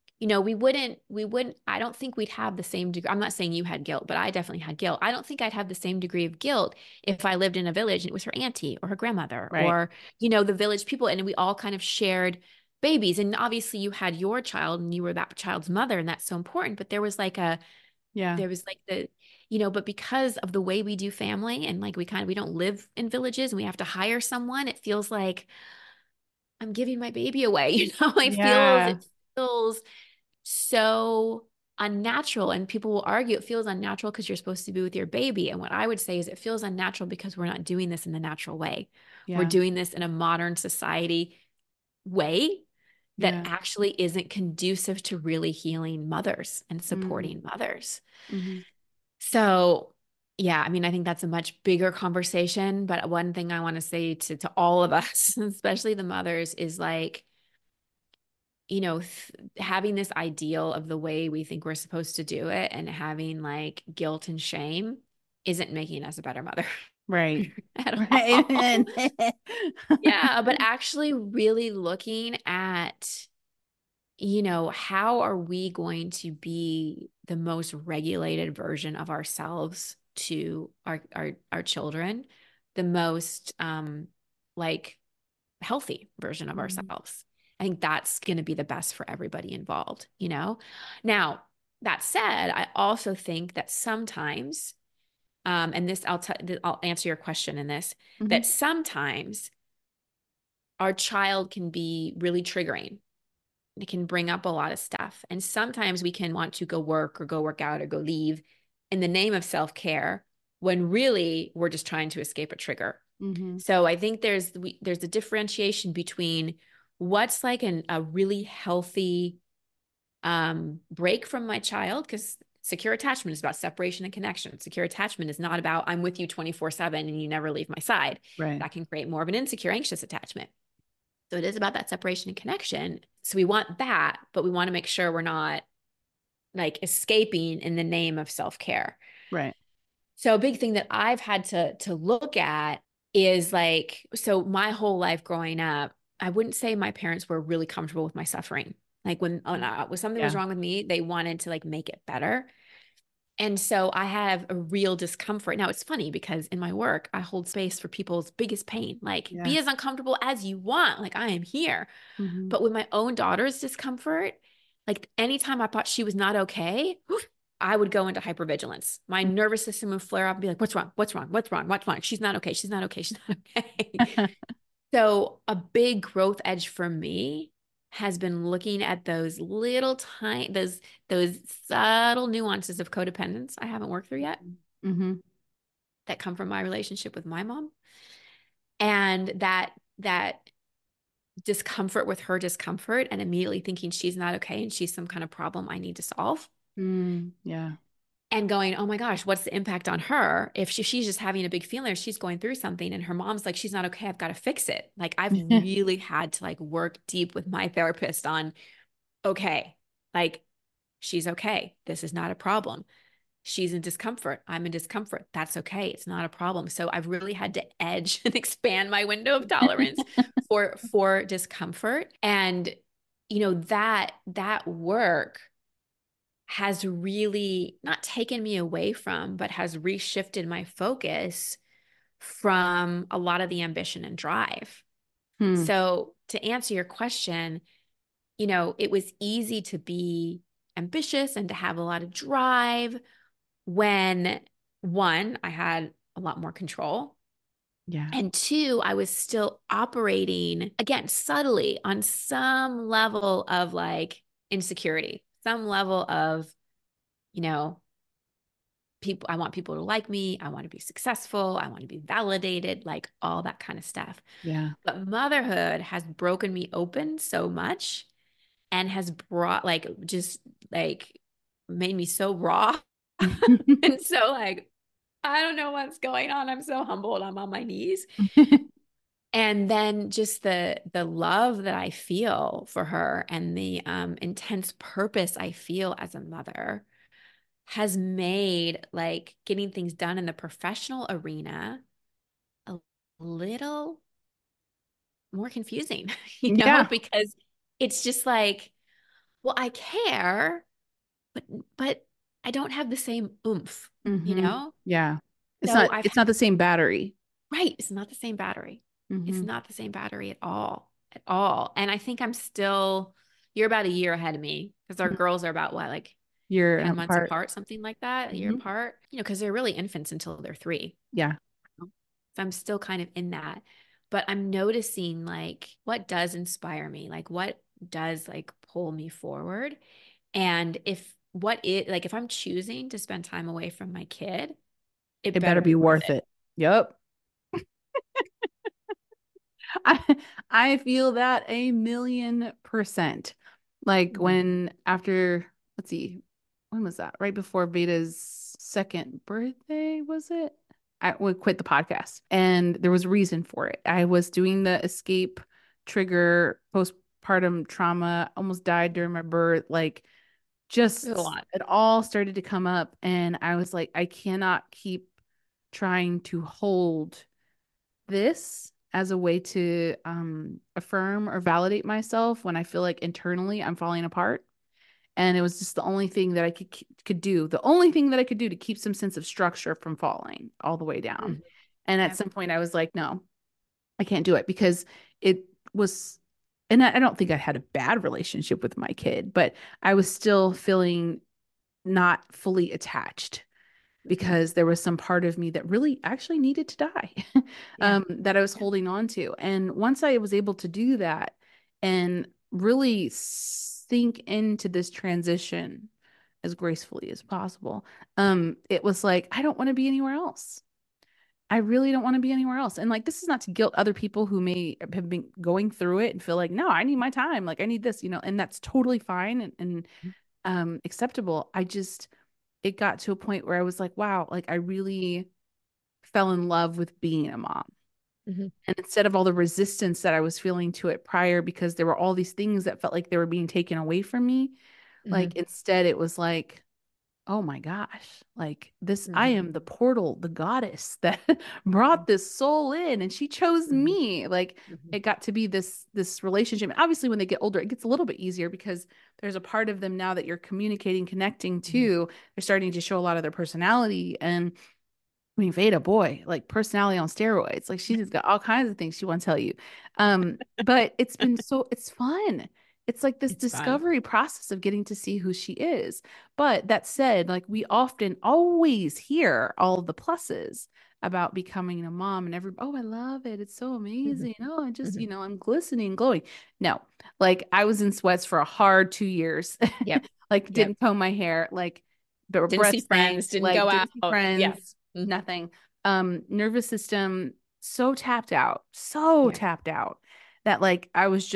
I don't think we'd have the same degree. I'm not saying you had guilt, but I definitely had guilt. I don't think I'd have the same degree of guilt if I lived in a village and it was her auntie or her grandmother Right. or, the village people. And we all kind of shared babies. And obviously you had your child and you were that child's mother. And that's so important. But Yeah. there was like but because of the way we do family and like we don't live in villages and we have to hire someone, it feels like I'm giving my baby away, Yeah. it feels so unnatural. And people will argue it feels unnatural because you're supposed to be with your baby. And what I would say is it feels unnatural because we're not doing this in the natural way. We're Yeah. doing this in a modern society way that Yeah. actually isn't conducive to really healing mothers and Mm-hmm. supporting mothers. Mm-hmm. So, yeah, I mean, I think that's a much bigger conversation. But one thing I want to say to all of us, especially the mothers, is like, having this ideal of the way we think we're supposed to do it and having like guilt and shame isn't making us a better mother Right. at all. Right. Yeah, but actually really looking at how are we going to be the most regulated version of ourselves to our children, the most like healthy version of Mhm. ourselves. I think that's going to be the best for everybody involved. Now, that said, I also think that sometimes, and this I'll answer your question in this, that Mhm. sometimes our child can be really triggering. It can bring up a lot of stuff. And sometimes we can want to go work or go work out or go leave in the name of self-care when really we're just trying to escape a trigger. Mm-hmm. So I think there's a differentiation between what's like a really healthy break from my child, because secure attachment is about separation and connection. Secure attachment is not about I'm with you 24/7 and you never leave my side. Right. That can create more of an insecure, anxious attachment. So it is about that separation and connection. So we want that, but we want to make sure we're not like escaping in the name of self-care. Right. So a big thing that I've had to look at is like, so my whole life growing up, I wouldn't say my parents were really comfortable with my suffering. Like when something was Yeah. wrong with me, they wanted to like make it better. And so I have a real discomfort. Now it's funny because in my work, I hold space for people's biggest pain. Like Yeah. be as uncomfortable as you want. Like I am here. Mm-hmm. But with my own daughter's discomfort, like anytime I thought she was not okay, I would go into hypervigilance. My nervous system would flare up and be like, what's wrong? What's wrong? What's wrong? What's wrong? She's not okay. She's not okay. She's not okay. So a big growth edge for me has been looking at those little tiny, those subtle nuances of codependence I haven't worked through yet Mm-hmm. that come from my relationship with my mom. And that discomfort with her discomfort and immediately thinking she's not okay and she's some kind of problem I need to solve. Yeah. And going, oh my gosh, what's the impact on her if she's just having a big feeling or she's going through something and her mom's like, she's not okay, I've got to fix it. Like I've really had to like work deep with my therapist on, okay, like she's okay. This is not a problem. She's in discomfort. I'm in discomfort. That's okay. It's not a problem. So I've really had to edge and expand my window of tolerance for discomfort. And that work has really not taken me away from, but has reshifted my focus from a lot of the ambition and drive. Hmm. So to answer your question, it was easy to be ambitious and to have a lot of drive when one, I had a lot more control. Yeah. And two, I was still operating again subtly on some level of like insecurity, some level of, you know, I want people to like me. I want to be successful. I want to be validated, like all that kind of stuff. Yeah. But motherhood has broken me open so much and has brought like just like made me so raw and so like I don't know what's going on. I'm so humbled. I'm on my knees. And then just the love that I feel for her and the intense purpose I feel as a mother has made like getting things done in the professional arena a little more confusing, Yeah. because it's just like, well, I care, but but I don't have the same oomph, you Mm-hmm. know? Yeah. It's So not I've it's not the same battery. right, it's not the same battery. It's Mm-hmm. not the same battery at all. At all. And I think you're about a year ahead of me because our girls are about what, like You're 10 months apart. apart, something like that, a year Mm-hmm. apart, because they're really infants until they're 3. Yeah. So I'm still kind of in that. But I'm noticing like what does inspire me, like what does like pull me forward. And if I'm choosing to spend time away from my kid, it It better better be be worth worth it. it. Yep. I I feel that 1,000,000%. Like Mhm. when after, let's see, when was that? Right before Vita's second birthday, was it? I would quit the podcast and there was a reason for it. I was doing the escape trigger postpartum trauma, almost died during my birth, like There's a just lot. it all started to come up and I was like, I cannot keep trying to hold this as a way to affirm or validate myself when I feel like internally I'm falling apart. And it was just the only thing that I could do, the only thing that I could do to keep some sense of structure from falling all the way down. Mhm. And at Yeah. some point, I was like, no, I can't do it because it was, and I don't think I had a bad relationship with my kid, but I was still feeling not fully attached. because there was some part of me that really actually needed to die, Yeah. that I was holding on to. And once I was able to do that and really sink into this transition as gracefully as possible, it was like, I don't want to be anywhere else. I really don't want to be anywhere else. And like, this is not to guilt other people who may have been going through it and feel like, no, I need my time. Like, I need this, and that's totally fine and acceptable. It got to a point where I was like, wow, like I really fell in love with being a mom. Mm-hmm. And instead of all the resistance that I was feeling to it prior, because there were all these things that felt like they were being taken away from me, Mm-hmm. like instead it was like, oh my gosh, like this, I Mm-hmm. am the portal, the goddess that brought this soul in and she chose Mm-hmm. me. Like Mm-hmm. it got to be this relationship. And obviously when they get older, it gets a little bit easier because there's a part of them now that you're communicating, connecting Mm-hmm. to, they're starting to show a lot of their personality. And I mean, Veda, boy, like personality on steroids. Like she's got all kinds of things she wants to tell you. But it's fun. It's like this It's fun. discovery process of getting to see who she is. But that said, like we often always hear all of the pluses about becoming a mom and oh, I love it. It's so Mm-hmm. amazing. Oh, I just, Mm-hmm. I'm glistening, glowing. No, like I was in sweats for a hard 2 years. Yep. Like Yep. didn't comb my hair, like the Didn't breath see stank, friends, didn't like go didn't see out. Yeah. friends, Mm-hmm. nothing. Nervous system so Yeah. tapped out that like I was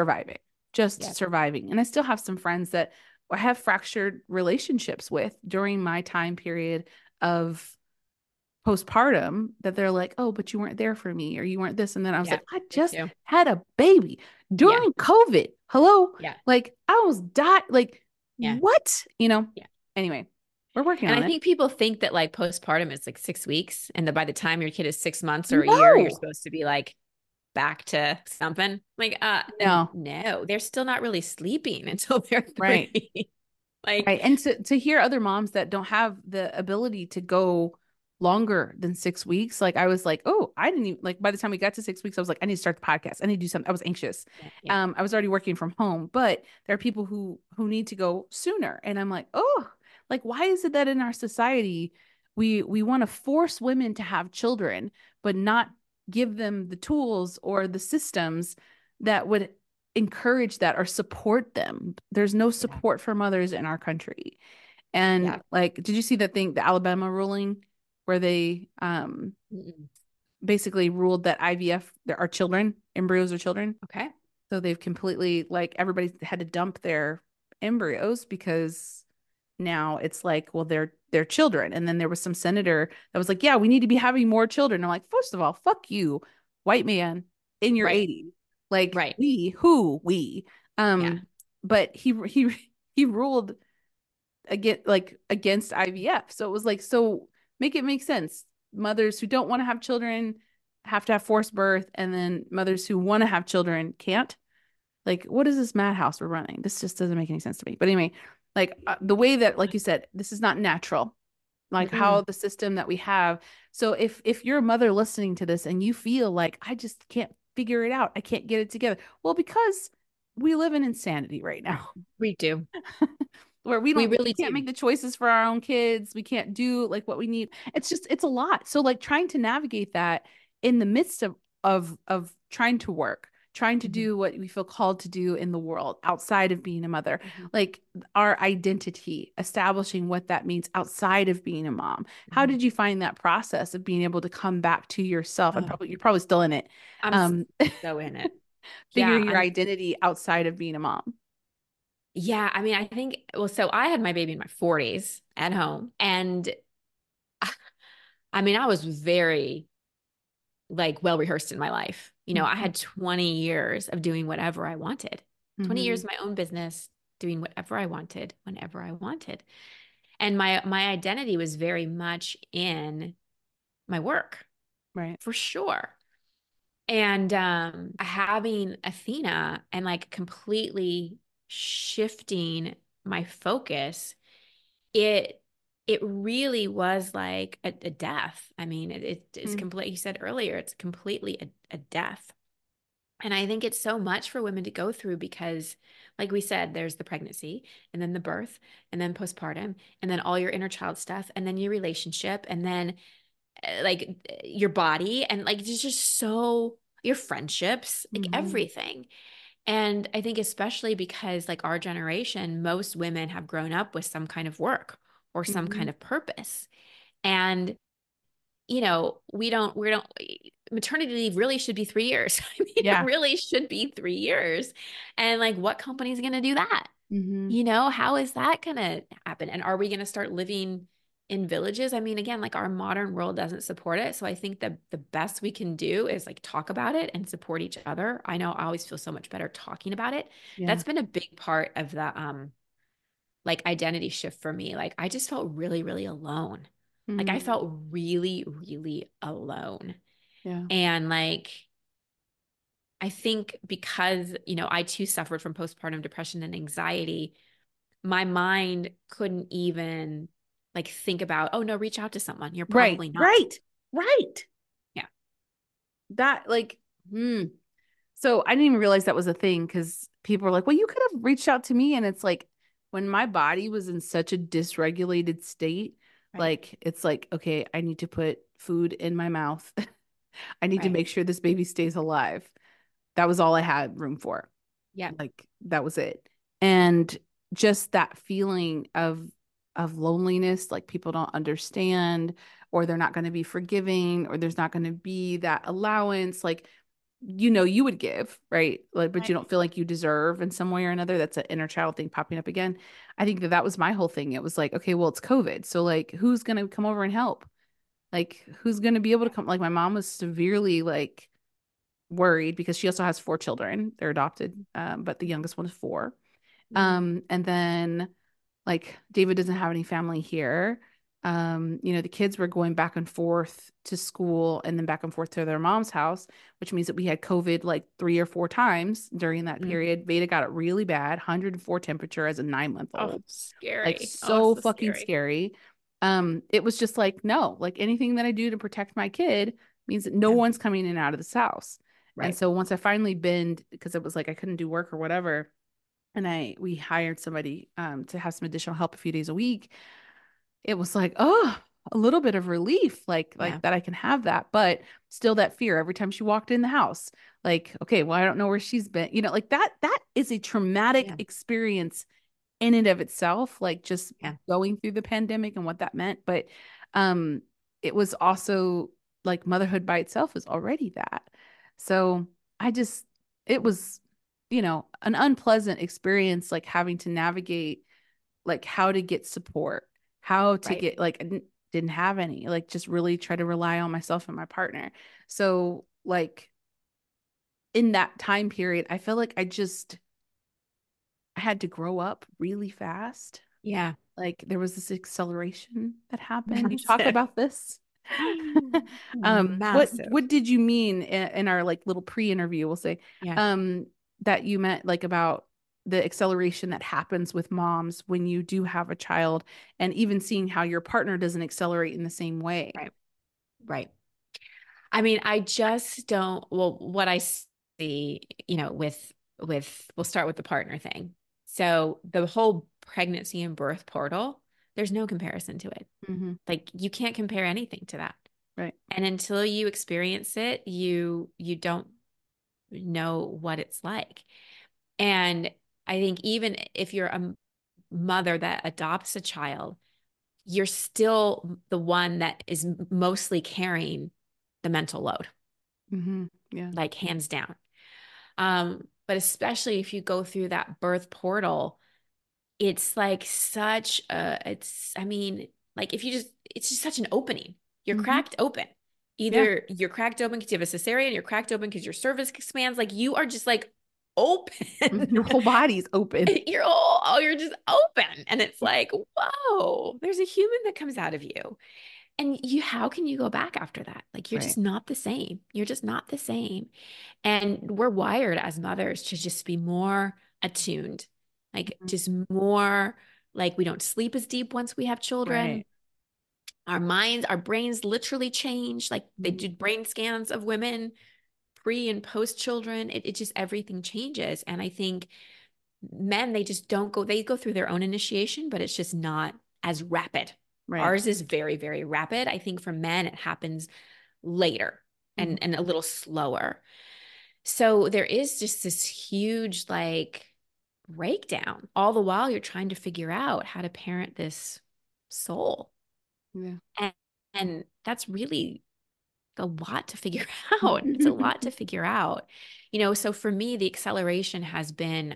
just Yeah. surviving. And I still have some friends that I have fractured relationships with during my time period of postpartum that they're like, oh, but you weren't there for me or you weren't this. And then I was Yeah. like, I Me just too. had a baby Yeah. during COVID. Hello? Yeah. Like I almost died. Like, Yeah. what? Yeah. Anyway, we're working And I on it. think people think that like postpartum is like 6 weeks, and that by the time your kid is 6 months or a year, you're No, supposed to be like back to something. Like, no. no, they're still not really sleeping until they're Right. 3. Like, Right. And to hear other moms that don't have the ability to go longer than 6 weeks, like I was like, oh, I didn't even like by the time we got to 6 weeks, I was like, I need to start the podcast. I need to do something. I was anxious. yeah, yeah. I was already working from home, but there are people who need to go sooner. And I'm like, oh, like why is it that in our society we want to force women to have children, but not give them the tools or the systems that would encourage that or support them. There's no Yeah. support for mothers in our country. And Yeah. like, did you see that thing, the Alabama ruling where they Mm-mm. basically ruled that IVF, there are children, embryos are children. Okay. So they've completely like everybody had to dump their embryos because now it's like, well, they're children. And then there was some senator that was like, yeah, we need to be having more children. I'm like, first of all, fuck you, white man in your Right. 80s. Like Right. we. Yeah. But he ruled against IVF. So it was like, so make it make sense. Mothers who don't want to have children have to have forced birth, and then mothers who want to have children can't. Like, what is this madhouse we're running? This just doesn't make any sense to me. But anyway, like the way that, like you said, this is not natural. Like how Mm-mm. the system that we have. So if you're a mother listening to this and you feel like I just can't figure it out, I can't get it together. Well, because we live in insanity right now We do. where We we really can't do. make the choices for our own kids. We can't do like what we need. It's a lot. So like trying to navigate that in the midst of trying to work, trying to Mm-hmm. do what we feel called to do in the world outside of being a mother, Mm-hmm. like our identity, establishing what that means outside of being a mom. How Mm-hmm. did you find that process of being able to come back to yourself? Oh, You're probably still in it. I'm Um, so in it. Yeah. figuring your identity outside of being a mom. Yeah. I mean, I think, well, so I had my baby in my 40s at home. And I mean, I was very like well rehearsed in my life. I Mhm. had 20 years of doing whatever I wanted, 20 years Mhm. of my own business, doing whatever I wanted, whenever I wanted. And my identity was very much in my work, Right. for sure. And having Athena and like completely shifting my focus, it it really was like a death. I mean, it is Mm. complete. You said earlier, it's completely a death. And I think it's so much for women to go through because, like we said, there's the pregnancy and then the birth and then postpartum and then all your inner child stuff and then your relationship and then like your body and like it's just so your friendships, like everything. And I think especially because like our generation, most women have grown up with some kind of work or some kind of purpose. And we don't maternity leave really should be 3 years. I mean, it Yeah. really should be 3 years. And like what company is going to do that? How is that going to happen? And are we going to start living in villages? I mean, again, like our modern world doesn't support it. So I think that the best we can do is like talk about it and support each other. I know I always feel so much better talking about it. Yeah. That's been a big part of the like identity shift for me. Like I just felt really, really alone. Like I felt really, really alone. Yeah. And like I think because, I too suffered from postpartum depression and anxiety, my mind couldn't even like think about, oh no, reach out to someone. You're Right. probably not. Right. Yeah. That like, So I didn't even realize that was a thing because people were like, well, you could have reached out to me. And it's like when my body was in such a dysregulated state, Right. like it's like, okay, I need to put food in my mouth. I need to Right. make sure this baby stays alive. That was all I had room for. Yeah. Like that was it. And just that feeling of loneliness, like people don't understand, or they're not going to be forgiving, or there's not going to be that allowance. Like, you would give, right? Like, but you don't feel like you deserve in some way or another. That's an inner child thing popping up again. I think that was my whole thing. It was like, okay, well, it's COVID. So like, who's going to come over and help? Like, who's going to be able to come? Like, my mom was severely like worried because she also has 4 children. They're adopted, but the youngest one is 4. And then like David doesn't have any family here. The kids were going back and forth to school and then back and forth to their mom's house, which means that we had COVID like 3 or 4 times during that period. Veda got it really bad, 104 temperature as a 9-month-old. Oh, scary. Like so fucking scary. It was just like, no, like anything that I do to protect my kid means that no one's coming in and out of this house. And Right. so once I finally binned, because it was like I couldn't do work or whatever, and we hired somebody to have some additional help a few days a week, it was like, oh, a little bit of relief, like that I can have that, but still that fear every time she walked in the house. Like, okay, well, I don't know where she's been, like that is a traumatic experience in and of itself, like just going through the pandemic and what that meant. But it was also like motherhood by itself is already that. So it was, an unpleasant experience, like having to navigate like how to get support, how to get like I didn't have any, like just really try to rely on myself and my partner. So like in that time period, I feel like I had to grow up really fast. Yeah. Like there was this acceleration that happened. You talk about this. Massive. What did you mean in our like little pre-interview, we'll say, that you meant like about the acceleration that happens with moms when you do have a child, and even seeing how your partner doesn't accelerate in the same way. Right. I mean, I just don't, well, what I see, with we'll start with the partner thing. So the whole pregnancy and birth portal, there's no comparison to it. Like you can't compare anything to that. Right. And until you experience it, you don't know what it's like. And I think even if you're a mother that adopts a child, you're still the one that is mostly carrying the mental load. Yeah. Like hands down. But especially if you go through that birth portal, it's like I mean, like if it's just such an opening. You're cracked open. Either you're cracked open because you have a cesarean, you're cracked open because your cervix expands. Like you are just like open. Your whole body's open. You're just open. And it's like, whoa, there's a human that comes out of you. And how can you go back after that? Like you're just not the same. You're just not the same. And we're wired as mothers to just be more attuned, like just more like we don't sleep as deep once we have children. Our brains literally change. Like they do brain scans of women pre and post children, it just, everything changes. And I think men, they just don't go, they go through their own initiation, but it's just not as rapid. Right. Ours is very, very rapid. I think for men, it happens later and a little slower. So there is just this huge like breakdown. All the while you're trying to figure out how to parent this soul. Yeah. And that's really a lot to figure out. It's a lot to figure out. So for me, the acceleration has been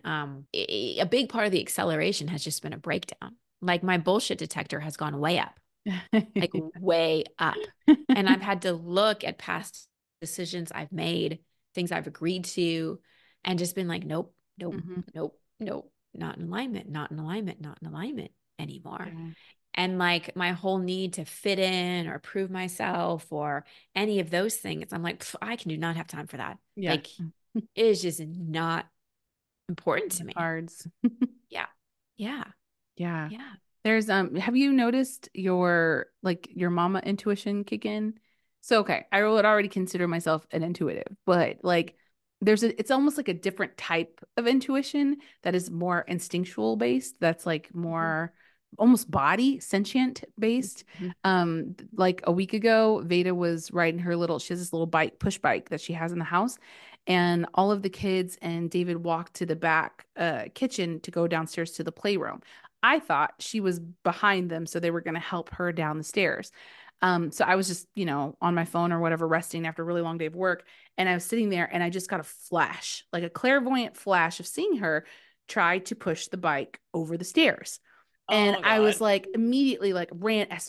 a big part of the acceleration has just been a breakdown. Like my bullshit detector has gone way up, like way up. And I've had to look at past decisions I've made, things I've agreed to, and just been like, nope, nope, nope, nope, not in alignment, not in alignment, not in alignment anymore. Yeah. And like my whole need to fit in or prove myself or any of those things, I'm like, I do not have time for that. Yeah. Like it is just not important to me. Cards. Yeah. Yeah. Yeah. Yeah. There's have you noticed your mama intuition kick in? So okay, I would already consider myself an intuitive, but like it's almost like a different type of intuition that is more instinctual based, that's like more almost body sentient based. Like a week ago, Veda was riding she has this little bike, push bike that she has in the house, and all of the kids and David walked to the back kitchen to go downstairs to the playroom. I thought she was behind them, so they were going to help her down the stairs. So I was just, on my phone or whatever, resting after a really long day of work. And I was sitting there and I just got a flash, like a clairvoyant flash of seeing her try to push the bike over the stairs. And I was like, immediately like ran as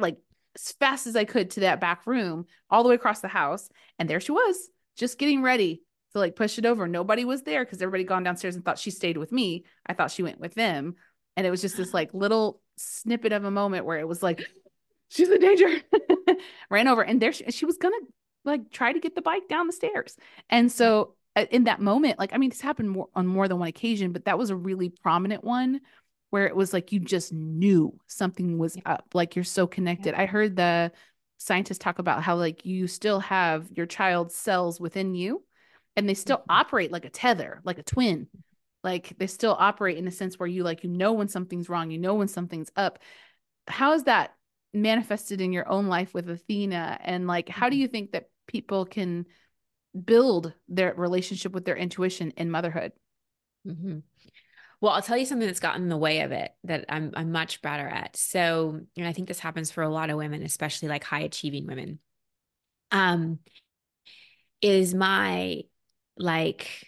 fast as I could to that back room, all the way across the house. And there she was, just getting ready to like push it over. Nobody was there because everybody gone downstairs and thought she stayed with me. I thought she went with them. And it was just this like little snippet of a moment where it was like, she's in danger. Ran over, and there she was gonna like try to get the bike down the stairs. And so in that moment, like, I mean, this happened on more than one occasion, but that was a really prominent one where it was like you just knew something was up. Like you're so connected. I heard the scientists talk about how like you still have your child's cells within you, and they still operate like a tether, like a twin. Like they still operate in a sense where you when something's wrong, when something's up. How is that manifested in your own life with Athena? And like, how do you think that people can build their relationship with their intuition in motherhood? Well, I'll tell you something that's gotten in the way of it that I'm much better at. So, and I think this happens for a lot of women, especially like high achieving women, is my like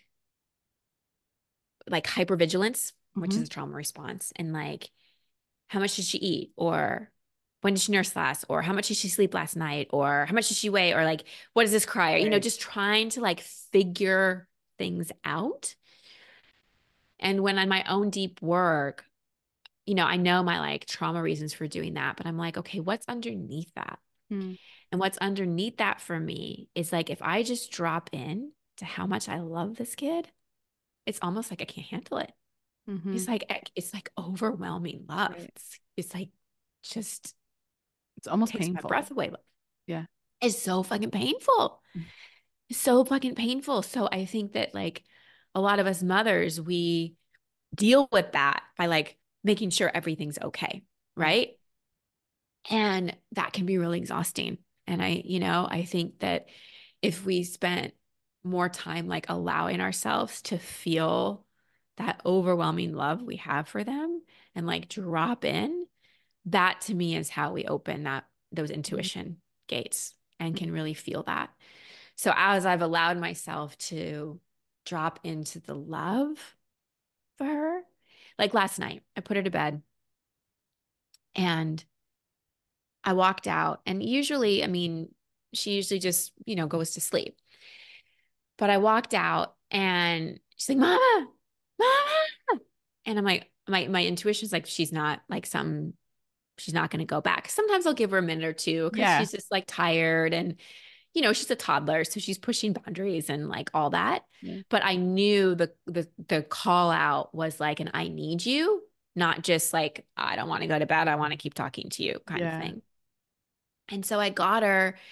hypervigilance, which is a trauma response. And like, how much did she eat? Or when did she nurse last? Or how much did she sleep last night? Or how much did she weigh? Or like, what does this cry? Or, just trying to like figure things out. And when on my own deep work, I know my like trauma reasons for doing that, but I'm like, okay, what's underneath that? And what's underneath that for me is like, if I just drop in to how much I love this kid, it's almost like I can't handle it. It's like overwhelming love. Right. It's like just it's almost takes painful. my breath away. Yeah. It's so fucking painful. It's so fucking painful. So I think that like a lot of us mothers, we deal with that by like making sure everything's okay. Right. And that can be really exhausting. And I think that if we spent more time like allowing ourselves to feel that overwhelming love we have for them and like drop in, that to me is how we open those intuition gates and can really feel that. So as I've allowed myself to drop into the love for her, like last night, I put her to bed and I walked out, and usually, I mean, she usually just, goes to sleep. But I walked out and she's like, Mama, Mama. And I'm like, my intuition's like, she's not going to go back. Sometimes I'll give her a minute or two because she's just like tired and, she's a toddler. So she's pushing boundaries and like all that. Yeah. But I knew the call out was like, an I need you, not just like, I don't want to go to bed. I want to keep talking to you kind of thing. And so I got her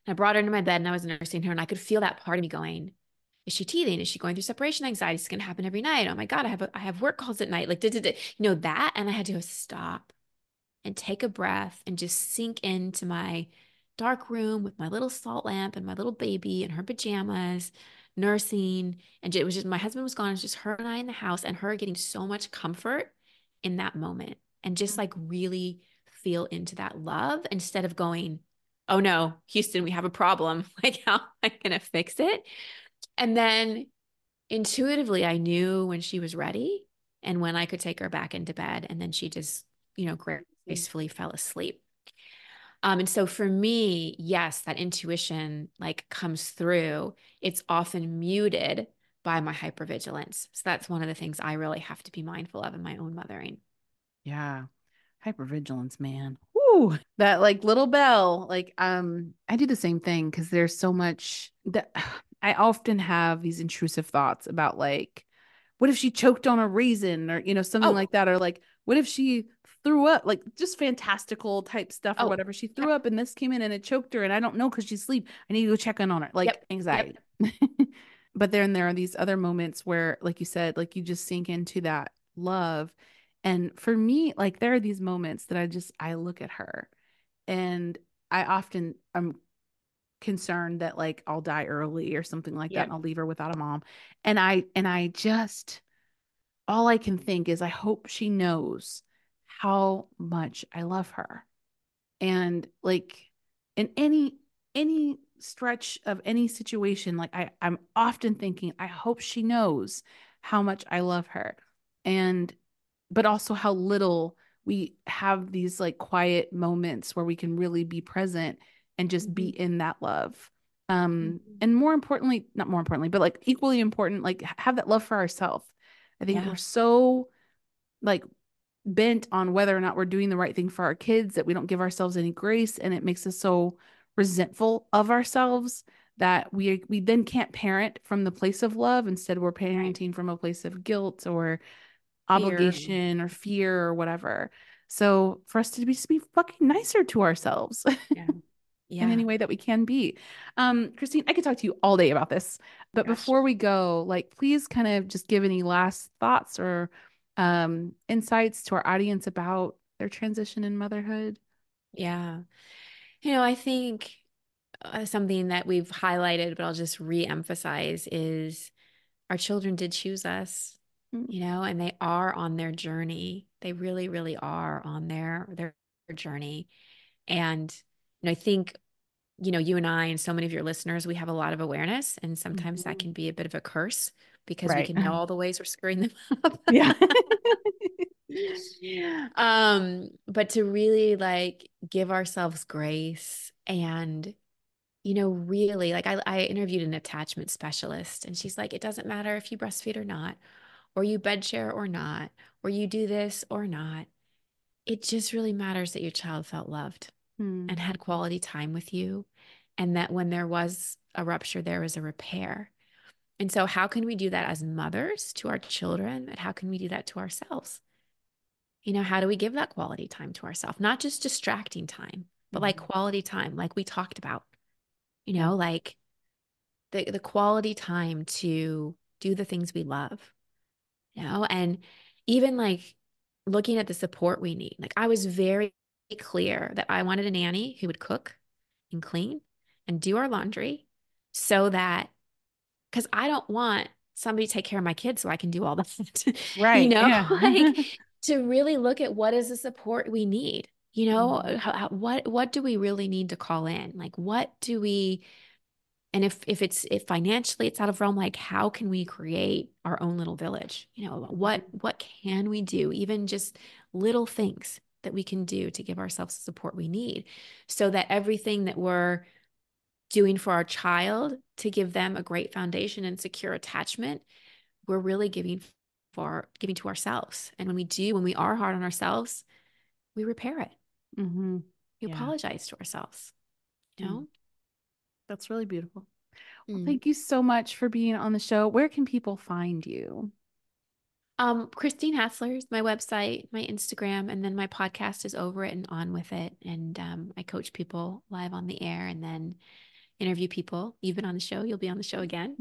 And I brought her into my bed and I was nursing her, and I could feel that part of me going, is she teething? Is she going through separation anxiety? It's going to happen every night. Oh my God, I have work calls at night. Like, that. And I had to go stop and take a breath and just sink into my dark room with my little salt lamp and my little baby in her pajamas, nursing. And it was just, my husband was gone. It was just her and I in the house, and her getting so much comfort in that moment, and just like really feel into that love instead of going, oh no, Houston, we have a problem. Like, how am I going to fix it? And then intuitively, I knew when she was ready and when I could take her back into bed. And then she just, gracefully fell asleep. And so for me, yes, that intuition like comes through. It's often muted by my hypervigilance. So that's one of the things I really have to be mindful of in my own mothering. Yeah. Hypervigilance, man. Woo. That like little bell. Like, I do the same thing because there's so much that I often have these intrusive thoughts about like, what if she choked on a raisin or, something Oh, like that? Or like, what if she threw up, like just fantastical type stuff or oh, whatever. She threw yep, up and this came in and it choked her and I don't know because she's asleep. I need to go check in on her. Like yep, anxiety. yep, But then there are these other moments where, like you said, like you just sink into that love. And for me, like there are these moments that I look at her and I often I'm concerned that like I'll die early or something like that and yep. I'll leave her without a mom. And I just all I can think is I hope she knows how much I love her. And like in any stretch of any situation, like I'm often thinking, I hope she knows how much I love her. And but also how little we have these like quiet moments where we can really be present and just be Mhm, in that love. mhm. And more importantly, not more importantly, but like equally important, like have that love for ourselves. I think we're Yeah, so like bent on whether or not we're doing the right thing for our kids that we don't give ourselves any grace, and it makes us so resentful of ourselves that we then can't parent from the place of love. Instead we're right. parenting from a place of guilt or Fear. obligation or fear or whatever. So for us to just be fucking nicer to ourselves Yeah. in Yeah. any way that we can be. Christine, I could talk to you all day about this, but Gosh. before we go, like, please kind of just give any last thoughts or insights to our audience about their transition in motherhood. Yeah. I think something that we've highlighted, but I'll just re-emphasize is our children did choose us, Mm. and they are on their journey. They really, really are on their journey. And, I think, you and I and so many of your listeners, we have a lot of awareness, and sometimes that Mhm. can be a bit of a curse because we Right. can know all the ways we're screwing them up. Yeah. But to really like give ourselves grace and really like I interviewed an attachment specialist, and she's like, it doesn't matter if you breastfeed or not, or you bed share or not, or you do this or not. It just really matters that your child felt loved Hmm. and had quality time with you, and that when there was a rupture, there was a repair. And so, how can we do that as mothers to our children? And how can we do that to ourselves? How do we give that quality time to ourselves? Not just distracting time, but like Mhm. quality time, like we talked about, Yeah. like the quality time to do the things we love, and even like looking at the support we need. Like I was very clear that I wanted a nanny who would cook and clean and do our laundry so that because I don't want somebody to take care of my kids so I can do all that, Right. Yeah. like to really look at what is the support we need, Mhm. what do we really need to call in? Like, what do we, and if financially it's out of realm, like how can we create our own little village? What can we do? Even just little things that we can do to give ourselves the support we need so that everything that we're doing for our child to give them a great foundation and secure attachment, we're really giving to ourselves. And when we are hard on ourselves, we repair it. Mhm. We Yeah. apologize to ourselves, you Mm. know? That's really beautiful. Well, Mm. thank you so much for being on the show. Where can people find you? Christine Hassler is my website, my Instagram, and then my podcast is Over It and On With It. And I coach people live on the air. And then interview people. You've been on the show. You'll be on the show again.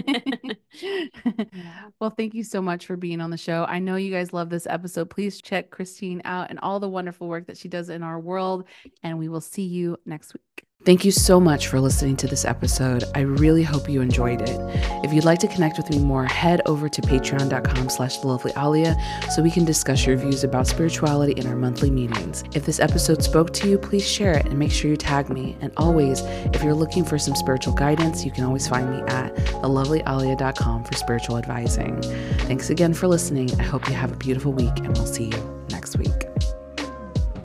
Well, thank you so much for being on the show. I know you guys love this episode. Please check Christine out and all the wonderful work that she does in our world. And we will see you next week. Thank you so much for listening to this episode. I really hope you enjoyed it. If you'd like to connect with me more, head over to patreon.com/thelovelyalia so we can discuss your views about spirituality in our monthly meetings. If this episode spoke to you, please share it and make sure you tag me. And always, if you're looking for some spiritual guidance, you can always find me at thelovelyalia.com for spiritual advising. Thanks again for listening. I hope you have a beautiful week, and we'll see you next week.